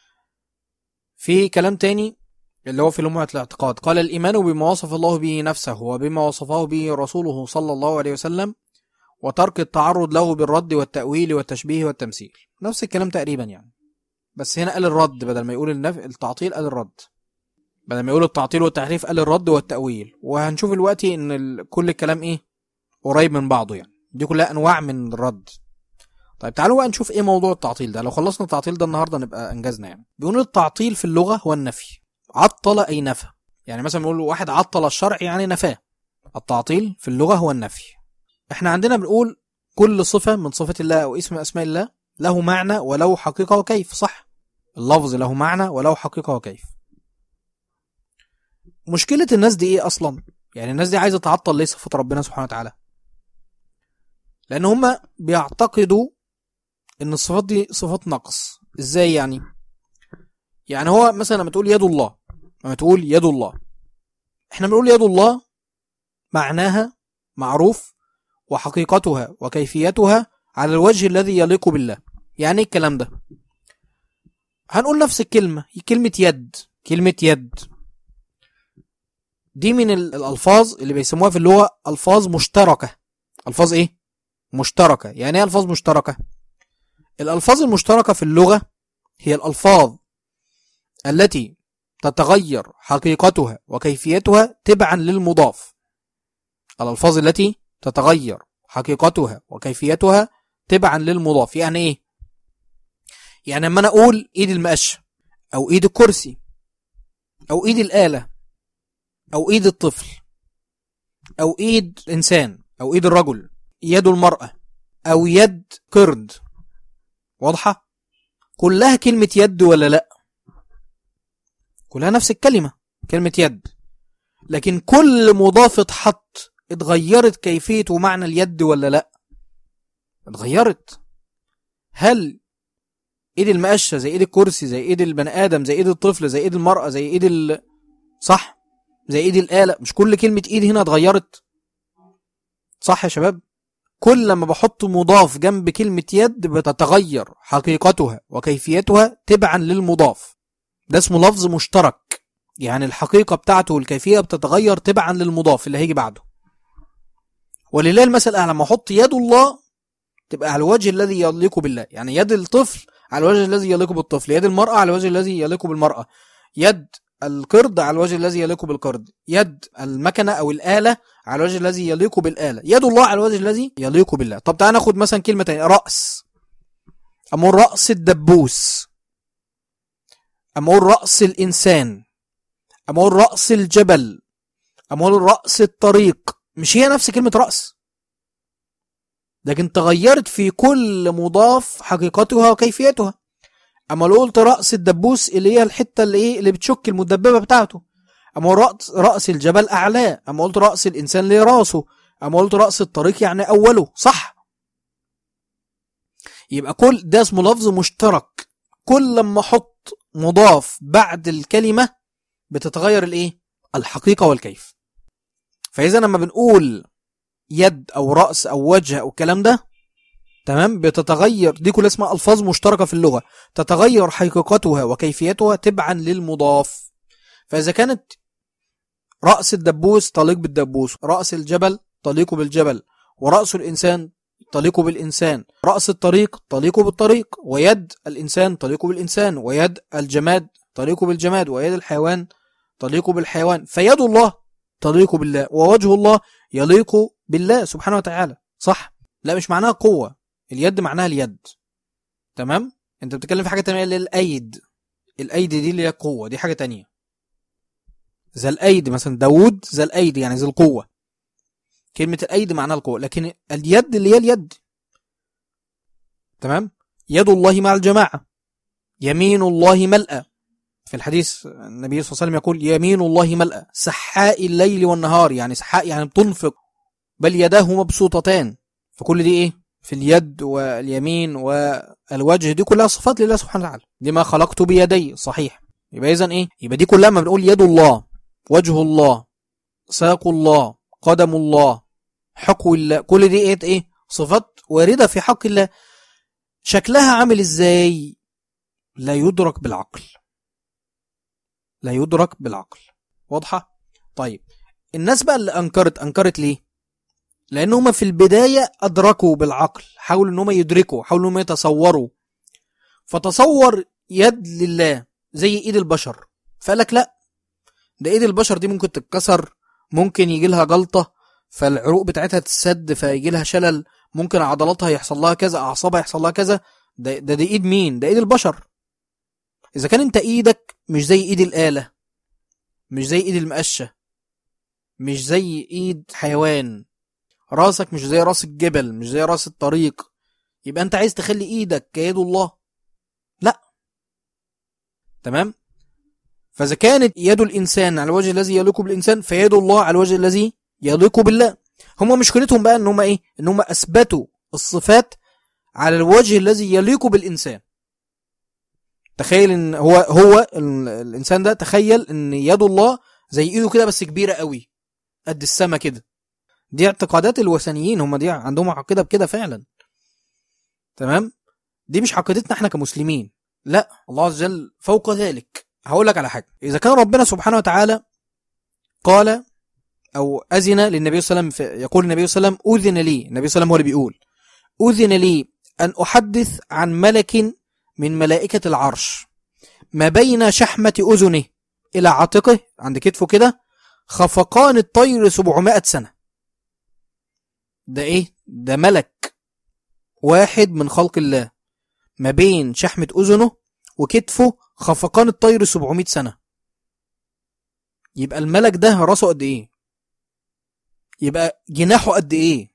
في كلام تاني اللي هو في لمعة الاعتقاد، قال الإيمان بما وصف الله به نفسه وبما وصفه به رسوله صلى الله عليه وسلم وترك التعرض له بالرد والتأويل والتشبيه والتمثيل. نفس الكلام تقريبا يعني، بس هنا قال الرد بدل ما يقول النف... التعطيل قال الرد، بدل ما يقول التعطيل والتحريف قال الرد والتأويل. وهنشوف دلوقتي ان ال... كل الكلام ايه قريب من بعضه، يعني دي كلها انواع من الرد. طيب تعالوا بقى نشوف ايه موضوع التعطيل ده. لو خلصنا التعطيل ده النهارده نبقى انجزنا. يعني بيقول التعطيل في اللغة هو النفي. عطل أي نفى، يعني مثلا بنقول واحد عطل الشرع يعني نفاه. التعطيل في اللغة هو النفي. احنا عندنا بنقول كل صفة من صفات الله أو اسم أسماء الله له معنى وله حقيقة وكيف، صح؟ اللفظ له معنى وله حقيقة وكيف. مشكلة الناس دي ايه أصلا؟ يعني الناس دي عايزة تعطل ليه صفات ربنا سبحانه وتعالى؟ لأن هم بيعتقدوا إن الصفات دي صفات نقص. إزاي يعني؟ يعني هو مثلا لما تقول يد الله، لما تقول يد الله، احنا بنقول يد الله معناها معروف وحقيقتها وكيفيتها على الوجه الذي يليق بالله. يعني ايه الكلام ده؟ هنقول نفس الكلمة، كلمة يد. كلمة يد دي من الألفاظ اللي بيسموها في اللغة ألفاظ مشتركة. ألفاظ ايه؟ مشتركة. يعني ايه ألفاظ مشتركة؟ الألفاظ المشتركة في اللغة هي الألفاظ التي تتغير حقيقتها وكيفيتها تبعا للمضاف. الألفاظ التي تتغير حقيقتها وكيفيتها تبعا للمضاف. يعني ايه؟ يعني لما انا اقول ايد المقشة او ايد الكرسي او ايد الآلة او ايد الطفل او ايد الانسان او ايد الرجل، يد المرأة او يد قرد، واضحة؟ كلها كلمة يد ولا لا؟ كلها نفس الكلمة، كلمة يد، لكن كل مضاف اتحط اتغيرت كيفية ومعنى اليد ولا لا؟ اتغيرت. هل ايد المقشة زي ايد الكرسي زي ايد البني ادم زي ايد الطفل زي ايد المرأة زي ايد ال... صح؟ زي ايد الآلة؟ مش كل كلمة ايد هنا اتغيرت؟ صح يا شباب؟ كل لما بحط مضاف جنب كلمة يد بتتغير حقيقتها وكيفيتها تبعا للمضاف. ده اسمه لفظ مشترك، يعني الحقيقة بتاعته والكيفية بتتغير تبعا للمضاف اللي هيجي بعده. ولله المثل الأعلى، لما احط يد الله تبقى على الوجه الذي يليق بالله. يعني يد الطفل على الوجه الذي يليق بالطفل، يد المرأة على الوجه الذي يليق بالمرأة، يد القرد على الوجه الذي يليق بالقرد، يد المكنة أو الآلة على الوجه الذي يليق بالآلة، يد الله على الوجه الذي يليق بالله. طب تعال ناخد مثلا كلمة تانية، رأس. أما أقول رأس الدبوس، أما أقول رأس الإنسان، أما أقول رأس الجبل، أما أقول رأس الطريق، مش هي نفس كلمة رأس؟ لكن تغيرت في كل مضاف حقيقتها وكيفيتها. أما لو قلت رأس الدبوس اللي هي الحتة اللي إيه اللي بتشك المدببة بتاعته، أما رأس رأس الجبل أعلاه، أما قلت رأس الإنسان اللي راسه، أما قلت رأس الطريق يعني أوله، صح؟ يبقى كل ده اسمه لفظ مشترك. كل لما أحط مضاف بعد الكلمة بتتغير الإيه؟ الحقيقة والكيف. فإذا لما بنقول يد أو رأس أو وجه أو الكلام ده تمام، بتتغير، دي كلها اسمها الفاظ مشتركه في اللغه، تتغير حقيقتها وكيفيتها تبعا للمضاف. فاذا كانت راس الدبوس تليق بالدبوس، راس الجبل تليق بالجبل، ورأس الإنسان تليق بالإنسان، رأس الطريق تليق بالطريق، ويد الإنسان تليق بالإنسان، ويد الجماد تليق بالجماد، ويد الحيوان تليق بالحيوان، فيد الله تليق بالله، ووجه الله يليق بالله سبحانه وتعالى. صح؟ لا مش معناها قوة، اليد معناها اليد. تمام؟ انت بتتكلم في حاجة تانية اللي الأيد، الأيد دي اللي هي قوة، دي حاجة تانية. ذا الأيد مثلا، داود ذا الأيد يعني ذا القوة، كلمة الأيد معناها القوة، لكن اليد اللي هي اليد. تمام؟ يد الله مع الجماعة، يمين الله ملأ، في الحديث النبي صلى الله عليه وسلم يقول يمين الله ملأ سحاء الليل والنهار، يعني سحاء يعني بتنفق، بل يداه مبسوطتان، فكل دي ايه؟ في اليد واليمين والوجه، دي كلها صفات لله سبحانه وتعالى، دي ما خلقت بيدي، صحيح. يبقى إذن ايه؟ يبقى دي كلها ما بنقول يد الله، وجه الله، ساق الله، قدم الله، حقو الله، كل دي ايه؟ ايه؟ صفات واردة في حق الله. شكلها عامل ازاي؟ لا يدرك بالعقل، لا يدرك بالعقل. واضحة؟ طيب الناس بقى اللي انكرت، انكرت ليه؟ لانهم في البداية ادركوا بالعقل، حاولوا انهم يدركوا، حاولوا انهم يتصوروا، فتصور يد لله زي ايد البشر، فقالك لا، ده ايد البشر دي ممكن تتكسر، ممكن يجي لها جلطة فالعروق بتاعتها تسد فيجي لها شلل، ممكن عضلاتها يحصل لها كذا، اعصابها يحصل لها كذا، ده ده دي ايد مين؟ ده ايد البشر. اذا كان انت ايدك مش زي ايد الآلة، مش زي ايد المقشة، مش زي ايد حيوان، راسك مش زي راس الجبل، مش زي راس الطريق، يبقى انت عايز تخلي ايدك كيد الله؟ لا. تمام؟ فاذا كانت يد الانسان على الوجه الذي يليق بالانسان، فيد الله على الوجه الذي يليق بالله. هم مشكلتهم بقى ان هم ايه؟ ان هم اثبتوا الصفات على الوجه الذي يليق بالانسان. تخيل ان هو هو الانسان ده، تخيل ان يد الله زي ايده كده بس كبيره قوي قد السما كده. دي اعتقادات الوثنيين، هم دي عندهم عقيده بكده فعلا. تمام؟ دي مش عقيدتنا احنا كمسلمين، لا، الله عز وجل فوق ذلك. هقول لك على حاجه، اذا كان ربنا سبحانه وتعالى قال او اذن للنبي صلى الله عليه وسلم، يقول النبي صلى الله عليه وسلم اذن لي، النبي صلى الله عليه وسلم هو اللي بيقول اذن لي ان احدث عن ملك من ملائكه العرش ما بين شحمه اذنه الى عاتقه، عند كتفه كده، خفقان الطير سبعمائة سنه. ده ايه؟ ده ملك واحد من خلق الله، ما بين شحمه اذنه وكتفه خفقان الطير سبعمائة سنه. يبقى الملك ده راسه قد ايه؟ يبقى جناحه قد ايه؟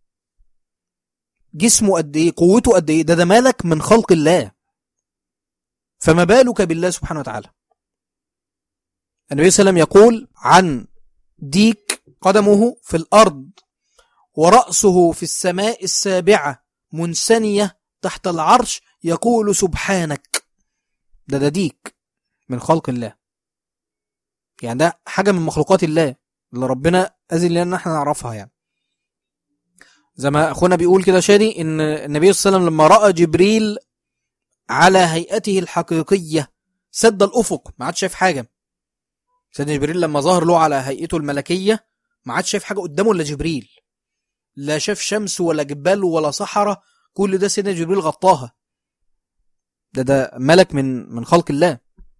جسمه قد ايه؟ قوته قد ايه؟ ده ده ملك من خلق الله، فما بالك بالله سبحانه وتعالى. النبي صلى الله عليه وسلم يقول عن ديك قدمه في الأرض ورأسه في السماء السابعة منسنية تحت العرش يقول سبحانك. ده ده ديك من خلق الله، يعني ده حاجة من مخلوقات الله اللي ربنا أذن لنا احنا نعرفها. يعني زي ما أخونا بيقول كده شادي، إن النبي صلى الله عليه وسلم لما رأى جبريل على هيئته الحقيقية سد الأفق، ما عادش شايف حاجة. سيدنا جبريل لما ظهر له على هيئته الملكية ما عادش شايف حاجة قدامه إلا جبريل، لا شاف شمس ولا جبال ولا صحراء، كل ده سيدنا جبريل غطاها. ده ده ملك من من خلق الله.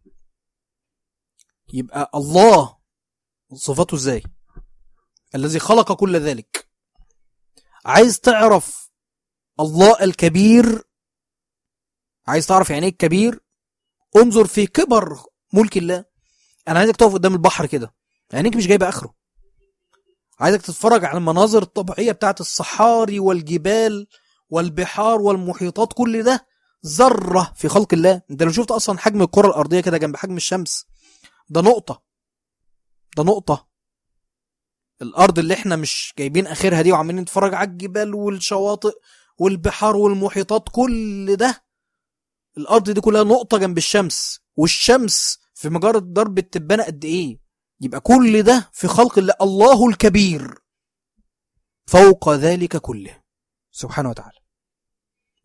يبقى الله صفاته ازاي؟ الذي خلق كل ذلك. عايز تعرف الله الكبير، عايز تعرف يعني ايه الكبير؟ انظر في كبر ملك الله. انا عايزك تقف قدام البحر كده، عينيك مش جايبه اخره، عايزك تتفرج على المناظر الطبيعيه بتاعت الصحاري والجبال والبحار والمحيطات، كل ده ذره في خلق الله. انت لو شفت اصلا حجم الكره الارضيه كده جنب حجم الشمس، ده نقطه، ده نقطه. الارض اللي احنا مش جايبين اخرها دي وعمالين نتفرج على الجبال والشواطئ والبحار والمحيطات، كل ده الارض دي كلها نقطه جنب الشمس، والشمس في مجرد ضرب التبانه قد ايه. يبقى كل ده في خلق الله. الله الكبير فوق ذلك كله سبحانه وتعالى.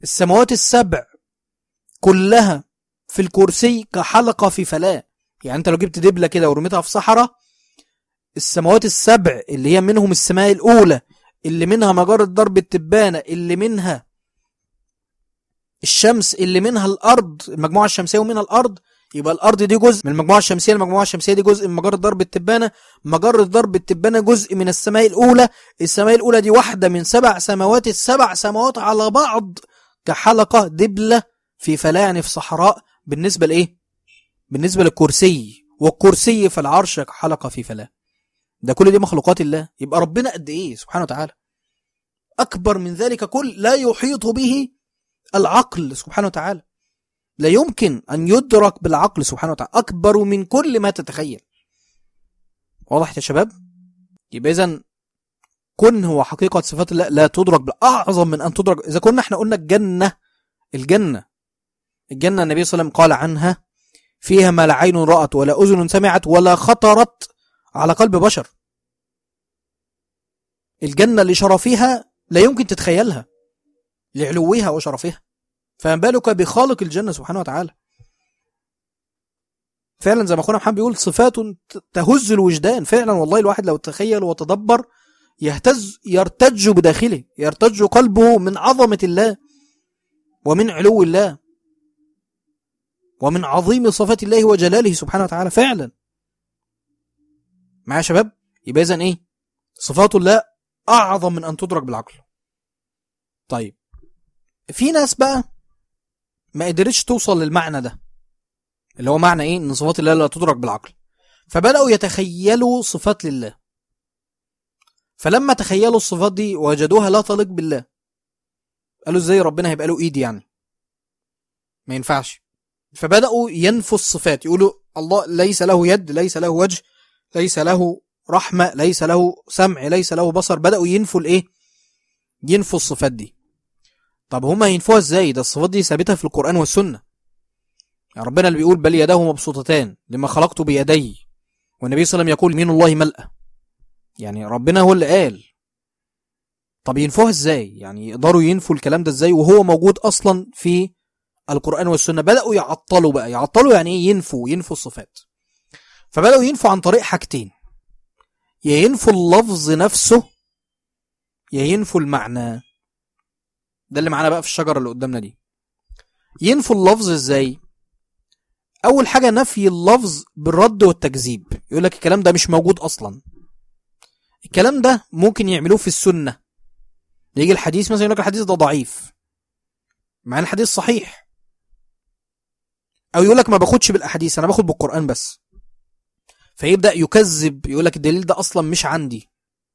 السماوات السبع كلها في الكرسي كحلقة في فلاة. يعني انت لو جبت دبلة كده ورميتها في صحراء، السماوات السبع اللي هي منهم السماء الأولى اللي منها مجرة ضرب التبانة، اللي منها الشمس، اللي منها الأرض المجموعة الشمسية ومنها الأرض، يبقى الأرض دي جزء من المجموعة الشمسية، المجموعة الشمسية دي جزء من مجرة ضرب التبانة، مجرة ضرب التبانة جزء من السماء الأولى، السماء الأولى دي واحدة من سبع سماوات، السبع سماوات على بعض كحلقة دبلة في فلاة، يعني في صحراء، بالنسبة لإيه؟ بالنسبة للكرسي، والكرسي في العرش كحلقة في فلاة. ده كل دي مخلوقات الله. يبقى ربنا قد إيه سبحانه وتعالى، أكبر من ذلك كل، لا يحيط به العقل سبحانه وتعالى، لا يمكن أن يدرك بالعقل سبحانه وتعالى، أكبر من كل ما تتخيل. واضح يا شباب؟ يبقى إذن كن هو حقيقة صفات الله لا تدرك، بأعظم من أن تدرك. إذا كنا احنا قلنا الجنة، الجنة الجنة النبي صلى الله عليه وسلم قال عنها فيها ما لا عين رأت ولا أذن سمعت ولا خطرت على قلب بشر. الجنة لشرفها لا يمكن تتخيلها، لعلوها وشرفها، فما بالك بخالق الجنة سبحانه وتعالى. فعلا زي ما اخونا محمد بيقول صفات تهز الوجدان. فعلا والله الواحد لو تخيل وتدبر يهتز، يرتج بداخله، يرتج قلبه من عظمة الله ومن علو الله ومن عظيم صفات الله وجلاله سبحانه وتعالى. فعلا معايا يا شباب؟ يبقى إذن ايه؟ صفات الله اعظم من ان تدرك بالعقل. طيب في ناس بقى ما قدرتش توصل للمعنى ده، اللي هو معنى ايه؟ ان صفات الله لا تدرك بالعقل، فبدأوا يتخيلوا صفات لله، فلما تخيلوا الصفات دي وجدوها لا تليق بالله، قالوا ازاي ربنا هيبقى له ايد؟ يعني ما ينفعش. فبدأوا ينفوا الصفات، يقولوا الله ليس له يد، ليس له وجه، ليس له رحمة، ليس له سمع، ليس له بصر. بدأوا ينفوا الايه؟ ينفوا الصفات دي. طب هما ينفوها ازاي؟ ده الصفات دي ثابتة في القرآن والسنة. يعني ربنا اللي بيقول بل يداه مبسوطتان لما خلقت بيدي، والنبي صلى الله عليه وسلم يقول مين الله ملأ، يعني ربنا هو اللي قال. طب ينفوها ازاي؟ يعني يقدروا ينفوا الكلام ده ازاي وهو موجود اصلا في القرآن والسنة؟ بدأوا يعطلوا بقى. يعطلوا يعني ايه؟ ينفوا ينفوا الصفات. فبدأوا ينفوا عن طريق حاجتين، يا ينفوا اللفظ نفسه يا ينفوا المعنى. ده اللي معانا بقى في الشجرة اللي قدامنا دي. ينفوا اللفظ ازاي؟ اول حاجة نفي اللفظ بالرد والتكذيب، يقول لك الكلام ده مش موجود اصلا. الكلام ده ممكن يعملوه في السنة، يجي الحديث مثلا يقول لك الحديث ده ضعيف مع ان الحديث صحيح، او يقول لك ما باخدش بالاحاديث انا باخد بالقرآن بس، فيبدأ يكذب، يقول لك الدليل ده اصلا مش عندي.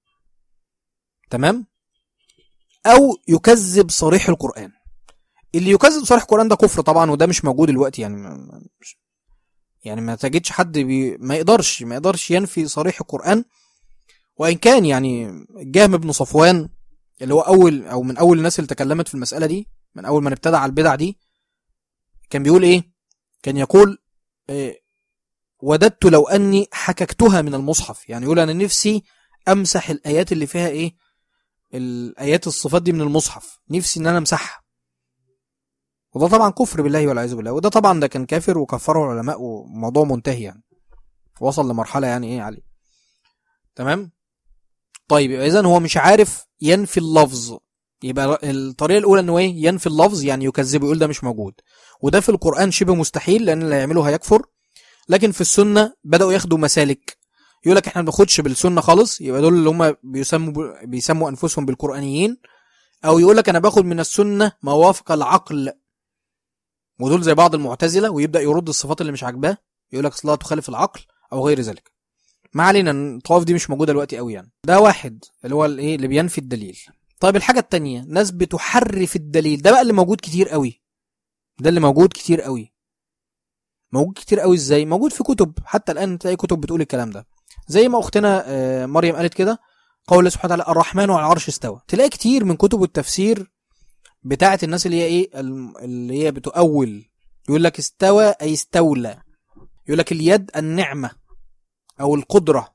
تمام؟ او يكذب صريح القرآن. اللي يكذب صريح القرآن ده كفر طبعا، وده مش موجود دلوقتي. يعني ما مش يعني ما تجدش حد بي ما يقدرش ما يقدرش ينفي صريح القرآن. وإن كان يعني الجهم بن صفوان اللي هو أول أو من أول الناس اللي تكلمت في المسألة دي، من أول من ابتدع على البدع دي، كان بيقول إيه؟ كان يقول إيه؟ وددت لو أني حككتها من المصحف. يعني يقول أنا نفسي أمسح الآيات اللي فيها إيه؟ الآيات الصفات دي من المصحف، نفسي إن أنا أمسحها. وده طبعا كفر بالله والعياذ بالله، وده طبعا ده كان كافر وكفره العلماء وموضوع منتهي، يعني وصل لمرحلة يعني إيه عليه. تمام؟ طيب إذن هو مش عارف ينفي اللفظ، يبقى الطريقة الأولى إنه إيه؟ ينفي اللفظ، يعني يكذبه، يقول ده مش موجود. وده في القرآن شبه مستحيل، لأن اللي يعمله هيكفر. لكن في السنة بدأوا ياخدوا مسالك، يقول لك إحنا ما بناخدش بالسنة خالص، يبقى دول اللي هم بيسموا بيسموا أنفسهم بالقرآنيين. أو يقول لك أنا باخد من السنة ما وافق العقل، ودول زي بعض المعتزلة، ويبدأ يرد الصفات اللي مش عاجباه، يقول لك صلاة تخالف العقل أو غير ذلك. ما علينا، الطوائف دي مش موجودة دلوقتي قوي يعني. ده واحد اللي هو الايه اللي بينفي الدليل. طيب الحاجة التانية ناس بتحرف الدليل، ده بقى اللي موجود كتير قوي. ده اللي موجود كتير قوي. موجود كتير قوي ازاي؟ موجود في كتب حتى الآن، تلاقي كتب بتقول الكلام ده. زي ما أختنا مريم قالت كده، قول الله سبحانه وتعالى الرحمن على العرش استوى. تلاقي كتير من كتب التفسير بتاعة الناس اللي هي ايه اللي هي بتؤول، يقول لك استوى أي استولى، يقول لك اليد النعمة أو القدرة.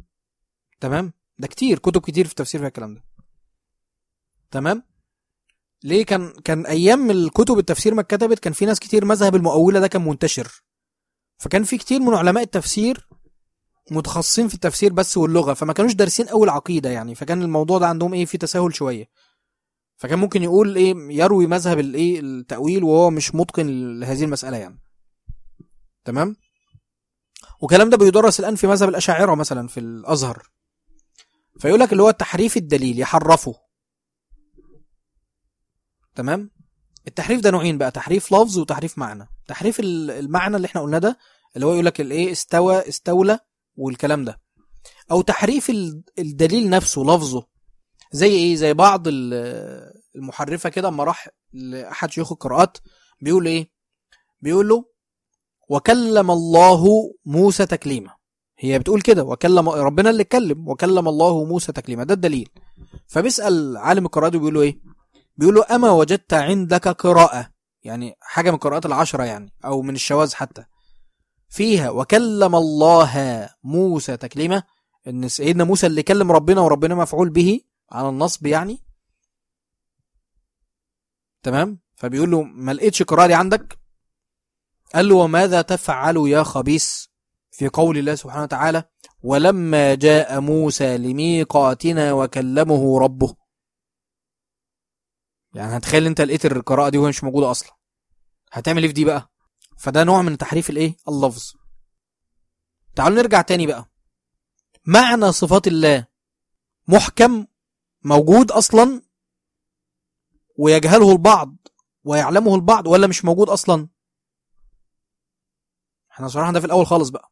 تمام؟ ده كتير كتب كتير في التفسير في الكلام ده. تمام؟ ليه؟ كان كان ايام الكتب التفسير ما اتكتبت كان في ناس كتير مذهب المؤولة ده كان منتشر، فكان في كتير من علماء التفسير متخصصين في التفسير بس واللغة، فما كانوش دارسين قوي العقيدة يعني، فكان الموضوع ده عندهم ايه في تساهل شوية، فكان ممكن يقول ايه يروي مذهب الايه التأويل وهو مش متقن لهذه المسألة يعني. تمام. وكلام ده بيدرس الآن في مذهب الأشاعرة مثلا في الأزهر، فيقول لك اللي هو التحريف الدليل يحرفه. تمام. التحريف ده نوعين بقى، تحريف لفظ وتحريف معنى. تحريف المعنى اللي احنا قلنا ده اللي هو يقول لك الايه استوى استولى والكلام ده، او تحريف الدليل نفسه لفظه، زي ايه؟ زي بعض المحرفه كده اما راح لاحد شيوخ القراءات بيقول ايه؟ بيقول له وكلم الله موسى تكليما. هي بتقول كده وكلم ربنا اللي اتكلم، وكلم الله موسى تكليما، ده الدليل. فبيسأل عالم القراءات وبيقول له ايه؟ بيقول له اما وجدت عندك قراءة، يعني حاجة من القراءات العشرة يعني او من الشواذ حتى، فيها وكلم الله موسى تكليما، ان سيدنا موسى اللي كلم ربنا وربنا مفعول به على النصب يعني. تمام. فبيقول له ما لقيتش قراءة دي عندك؟ قال له وماذا تفعل يا خبيث في قول الله سبحانه وتعالى ولما جاء موسى لميقاتنا وكلمه ربه؟ يعني هتخيل انت لقيت القراءة دي وهي مش موجودة اصلا، هتعمل ايه في دي بقى؟ فده نوع من تحريف الايه اللفظ. تعالوا نرجع تاني بقى، معنى صفات الله محكم موجود اصلا ويجهله البعض ويعلمه البعض، ولا مش موجود اصلا؟ احنا شرحنا ده في الاول خالص بقى.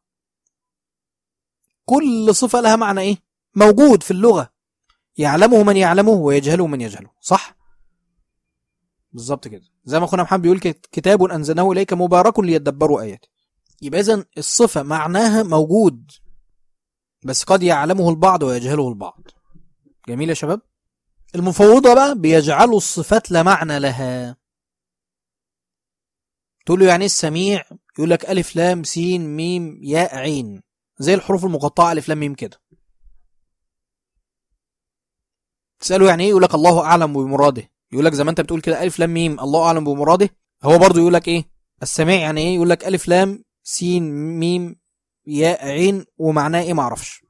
كل صفة لها معنى ايه؟ موجود في اللغة، يعلمه من يعلمه ويجهله من يجهله، صح؟ بالظبط كده، زي ما اخونا محمد بيقول كتاب انزلناه اليك مبارك ليدبروا اياته. يبقى اذن الصفة معناها موجود بس قد يعلمه البعض ويجهله البعض. جميل يا شباب. المفوضة بقى بيجعلوا الصفات لا معنى لها. تقول له يعني السميع؟ يقول لك ألف لام سين ميم ياء عين، زي الحروف المقطعة ألف لام ميم كده. تسأله يعني ايه؟ يقول لك الله أعلم بمراده. يقول لك زي ما انت بتقول كده ألف لام ميم الله أعلم بمراده، هو برضو يقول لك ايه السميع يعني ايه؟ يقول لك ألف لام سين ميم ياء عين ومعناه ايه معرفش.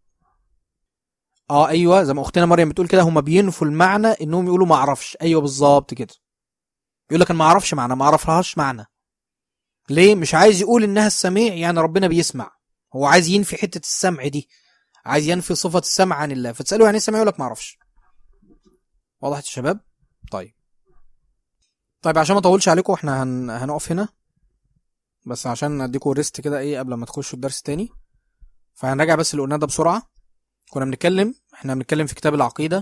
اه ايوه زي ما اختنا مريم بتقول كده، هم بينفوا المعنى انهم يقولوا ما اعرفش. ايوه بالظبط كده، يقول لك انا ما اعرفش معنى، ما اعرفلهاش معنى. ليه؟ مش عايز يقول انها السميع يعني ربنا بيسمع، هو عايز ينفي حته السمع دي، عايز ينفي صفه السمع عن الله. فتساله يعني ايه السميع؟ يقول لك ما اعرفش. وضحت يا شباب؟ طيب طيب عشان ما اطولش عليكم احنا هن... هنقف هنا بس عشان اديكم ريست كده ايه قبل ما تخشوا الدرس تاني. فهنراجع بس اللي قلناه ده بسرعه. كنا بنتكلم احنا بنتكلم في كتاب العقيده،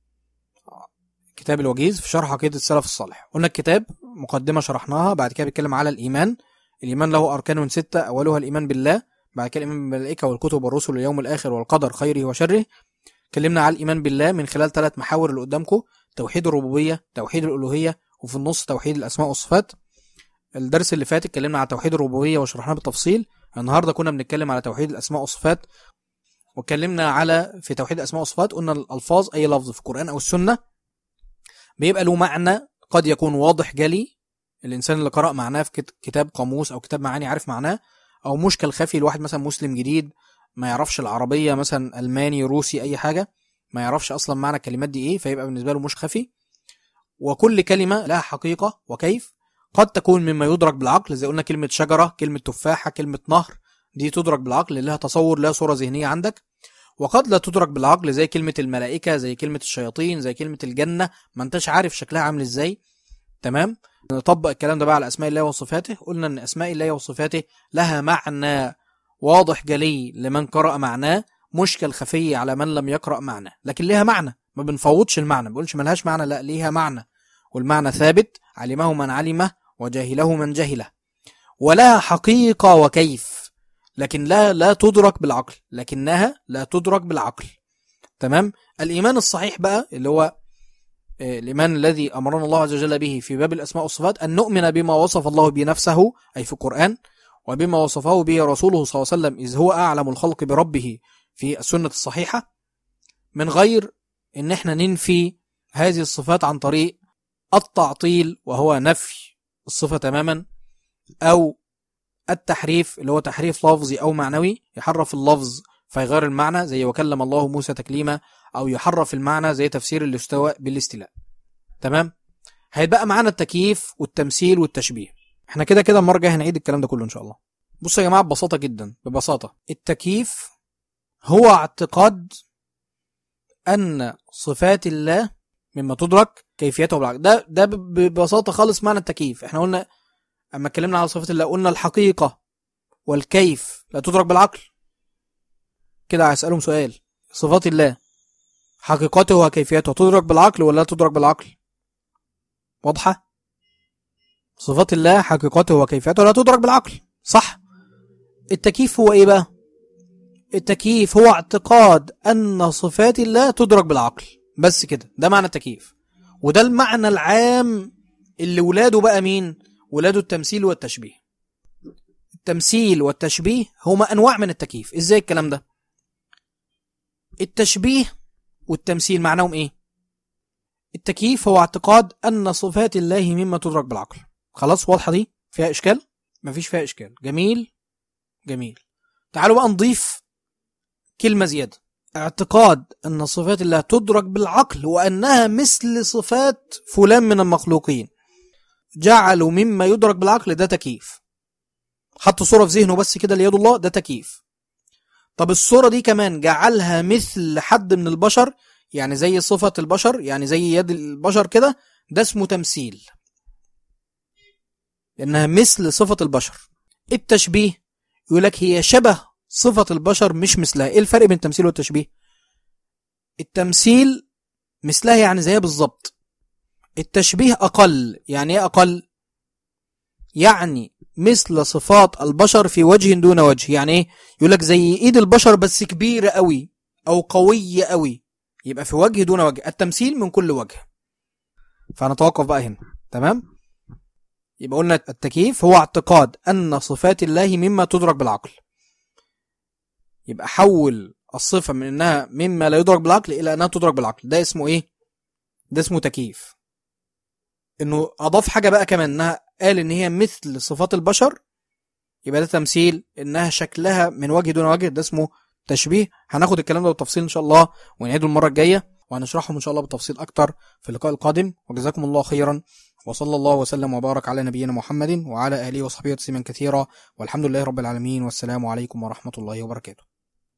كتاب الوجيز في شرح عقيده السلف الصالح. قلنا الكتاب مقدمه شرحناها، بعد كده بيتكلم على الايمان. الايمان له اركان سته، اولها الايمان بالله، بعد كده الايمان بالملائكه والكتب والرسل واليوم الاخر والقدر خيره وشره. اتكلمنا على الايمان بالله من خلال ثلاث محاور اللي قدامكم: توحيد الربوبيه، توحيد الالوهيه، وفي النص توحيد الاسماء والصفات. الدرس اللي فات اتكلمنا على توحيد الربوبيه وشرحناه بالتفصيل. النهارده كنا بنتكلم على توحيد الاسماء والصفات، واتكلمنا على في توحيد الاسماء والصفات قلنا الالفاظ اي لفظ في القران او السنه بيبقى له معنى قد يكون واضح جلي، الانسان اللي قرأ معناه في كتاب قاموس او كتاب معاني عارف معناه، او مشكل خفي الواحد مثلا مسلم جديد ما يعرفش العربيه مثلا الماني روسي اي حاجه، ما يعرفش اصلا معنى الكلمات دي ايه، فيبقى بالنسبه له مش خفي. وكل كلمه لها حقيقه وكيف، قد تكون مما يدرك بالعقل زي قلنا كلمه شجره، كلمه تفاحه، كلمه نهر، دي تدرك بالعقل لها تصور لها صوره ذهنيه عندك. وقد لا تدرك بالعقل زي كلمه الملائكه، زي كلمه الشياطين، زي كلمه الجنه، ما انتش عارف شكلها عامل ازاي. تمام. نطبق الكلام ده بقى على اسماء الله وصفاته. قلنا ان اسماء الله وصفاته لها معنى واضح جلي لمن قرأ معناه، مشكل خفي على من لم يقرأ معناه، لكن ليها معنى، ما بنفوضش المعنى، ما بنقولش ملهاش معنى، لا ليها معنى، والمعنى ثابت، علمه من علمه وجاهله من جهله. ولها حقيقة وكيف، لكن لا لا تدرك بالعقل، لكنها لا تدرك بالعقل. تمام. الإيمان الصحيح بقى اللي هو الإيمان الذي أمرنا الله عز وجل به في باب الأسماء والصفات، أن نؤمن بما وصف الله بنفسه أي في القرآن، وبما وصفه به رسوله صلى الله عليه وسلم إذ هو أعلم الخلق بربه في السنة الصحيحة، من غير إن احنا ننفي هذه الصفات عن طريق التعطيل وهو نفي الصفة تماما، أو التحريف اللي هو تحريف لفظي أو معنوي، يحرف اللفظ فيغير المعنى زي وكلم الله موسى تكليما، أو يحرف المعنى زي تفسير الاستواء بالاستيلاء. تمام. هيبقى معانا التكييف والتمثيل والتشبيه. احنا كده كده المرة الجاية هنعيد الكلام ده كله إن شاء الله. بصوا يا جماعة ببساطة جدا، ببساطة التكييف هو اعتقاد أن صفات الله مما تدرك كيفيته بالعقل. ده ده ببساطة خالص معنى التكييف. احنا قلنا اما اتكلمنا على صفات الله قلنا الحقيقة والكيف لا تدرك بالعقل. كده هسألهم سؤال، صفات الله حقيقته وكيفيته تدرك بالعقل ولا لا تدرك بالعقل؟ واضحة؟ صفات الله حقيقته وكيفيته لا تدرك بالعقل، صح؟ التكييف هو ايه بقى؟ التكييف هو اعتقاد ان صفات الله تدرك بالعقل، بس كده، ده معنى التكييف. وده المعنى العام اللي ولاده بقى مين؟ ولاده التمثيل والتشبيه. التمثيل والتشبيه هما انواع من التكييف. ازاي الكلام ده؟ التشبيه والتمثيل معناهم ايه؟ التكييف هو اعتقاد ان صفات الله مما تدرك بالعقل. خلاص واضحة دي؟ فيها اشكال؟ مفيش فيها اشكال. جميل جميل. تعالوا بقى نضيف كلمة زيادة، اعتقاد ان صفات الله تدرك بالعقل وانها مثل صفات فلان من المخلوقين، جعلوا مما يدرك بالعقل، ده تكييف. حط صورة في ذهنه بس كده ليد الله، ده تكييف. طب الصورة دي كمان جعلها مثل حد من البشر، يعني زي صفة البشر، يعني زي يد البشر كده، ده اسمه تمثيل، لأنها مثل صفة البشر. التشبيه يقولك هي شبه صفة البشر مش مثلها. ايه الفرق بين التمثيل والتشبيه؟ التمثيل مثلها يعني زيها بالظبط، التشبيه أقل. يعني ايه أقل؟ يعني مثل صفات البشر في وجه دون وجه. يعني ايه؟ يقولك زي ايد البشر بس كبيرة قوي او قوية قوي، يبقى في وجه دون وجه. التمثيل من كل وجه. فنتوقف بقى هنا. تمام؟ يبقى قلنا التكييف هو اعتقاد ان صفات الله مما تدرك بالعقل. يبقى حول الصفة من انها مما لا يدرك بالعقل الى انها تدرك بالعقل. ده اسمه ايه؟ ده اسمه تكييف. انه اضاف حاجة بقى كمان، انها قال ان هي مثل صفات البشر، يبقى ده تمثيل. انها شكلها من وجه دون وجه، ده اسمه تشبيه. هناخد الكلام ده بالتفصيل ان شاء الله ونعيده المرة الجاية، وهنشرحهم ان شاء الله بالتفصيل اكتر في اللقاء القادم. وجزاكم الله خيرا، وصلى الله وسلم وبارك على نبينا محمد وعلى اله وصحبه تسليما كثيرا، والحمد لله رب العالمين، والسلام عليكم ورحمة الله وبركاته.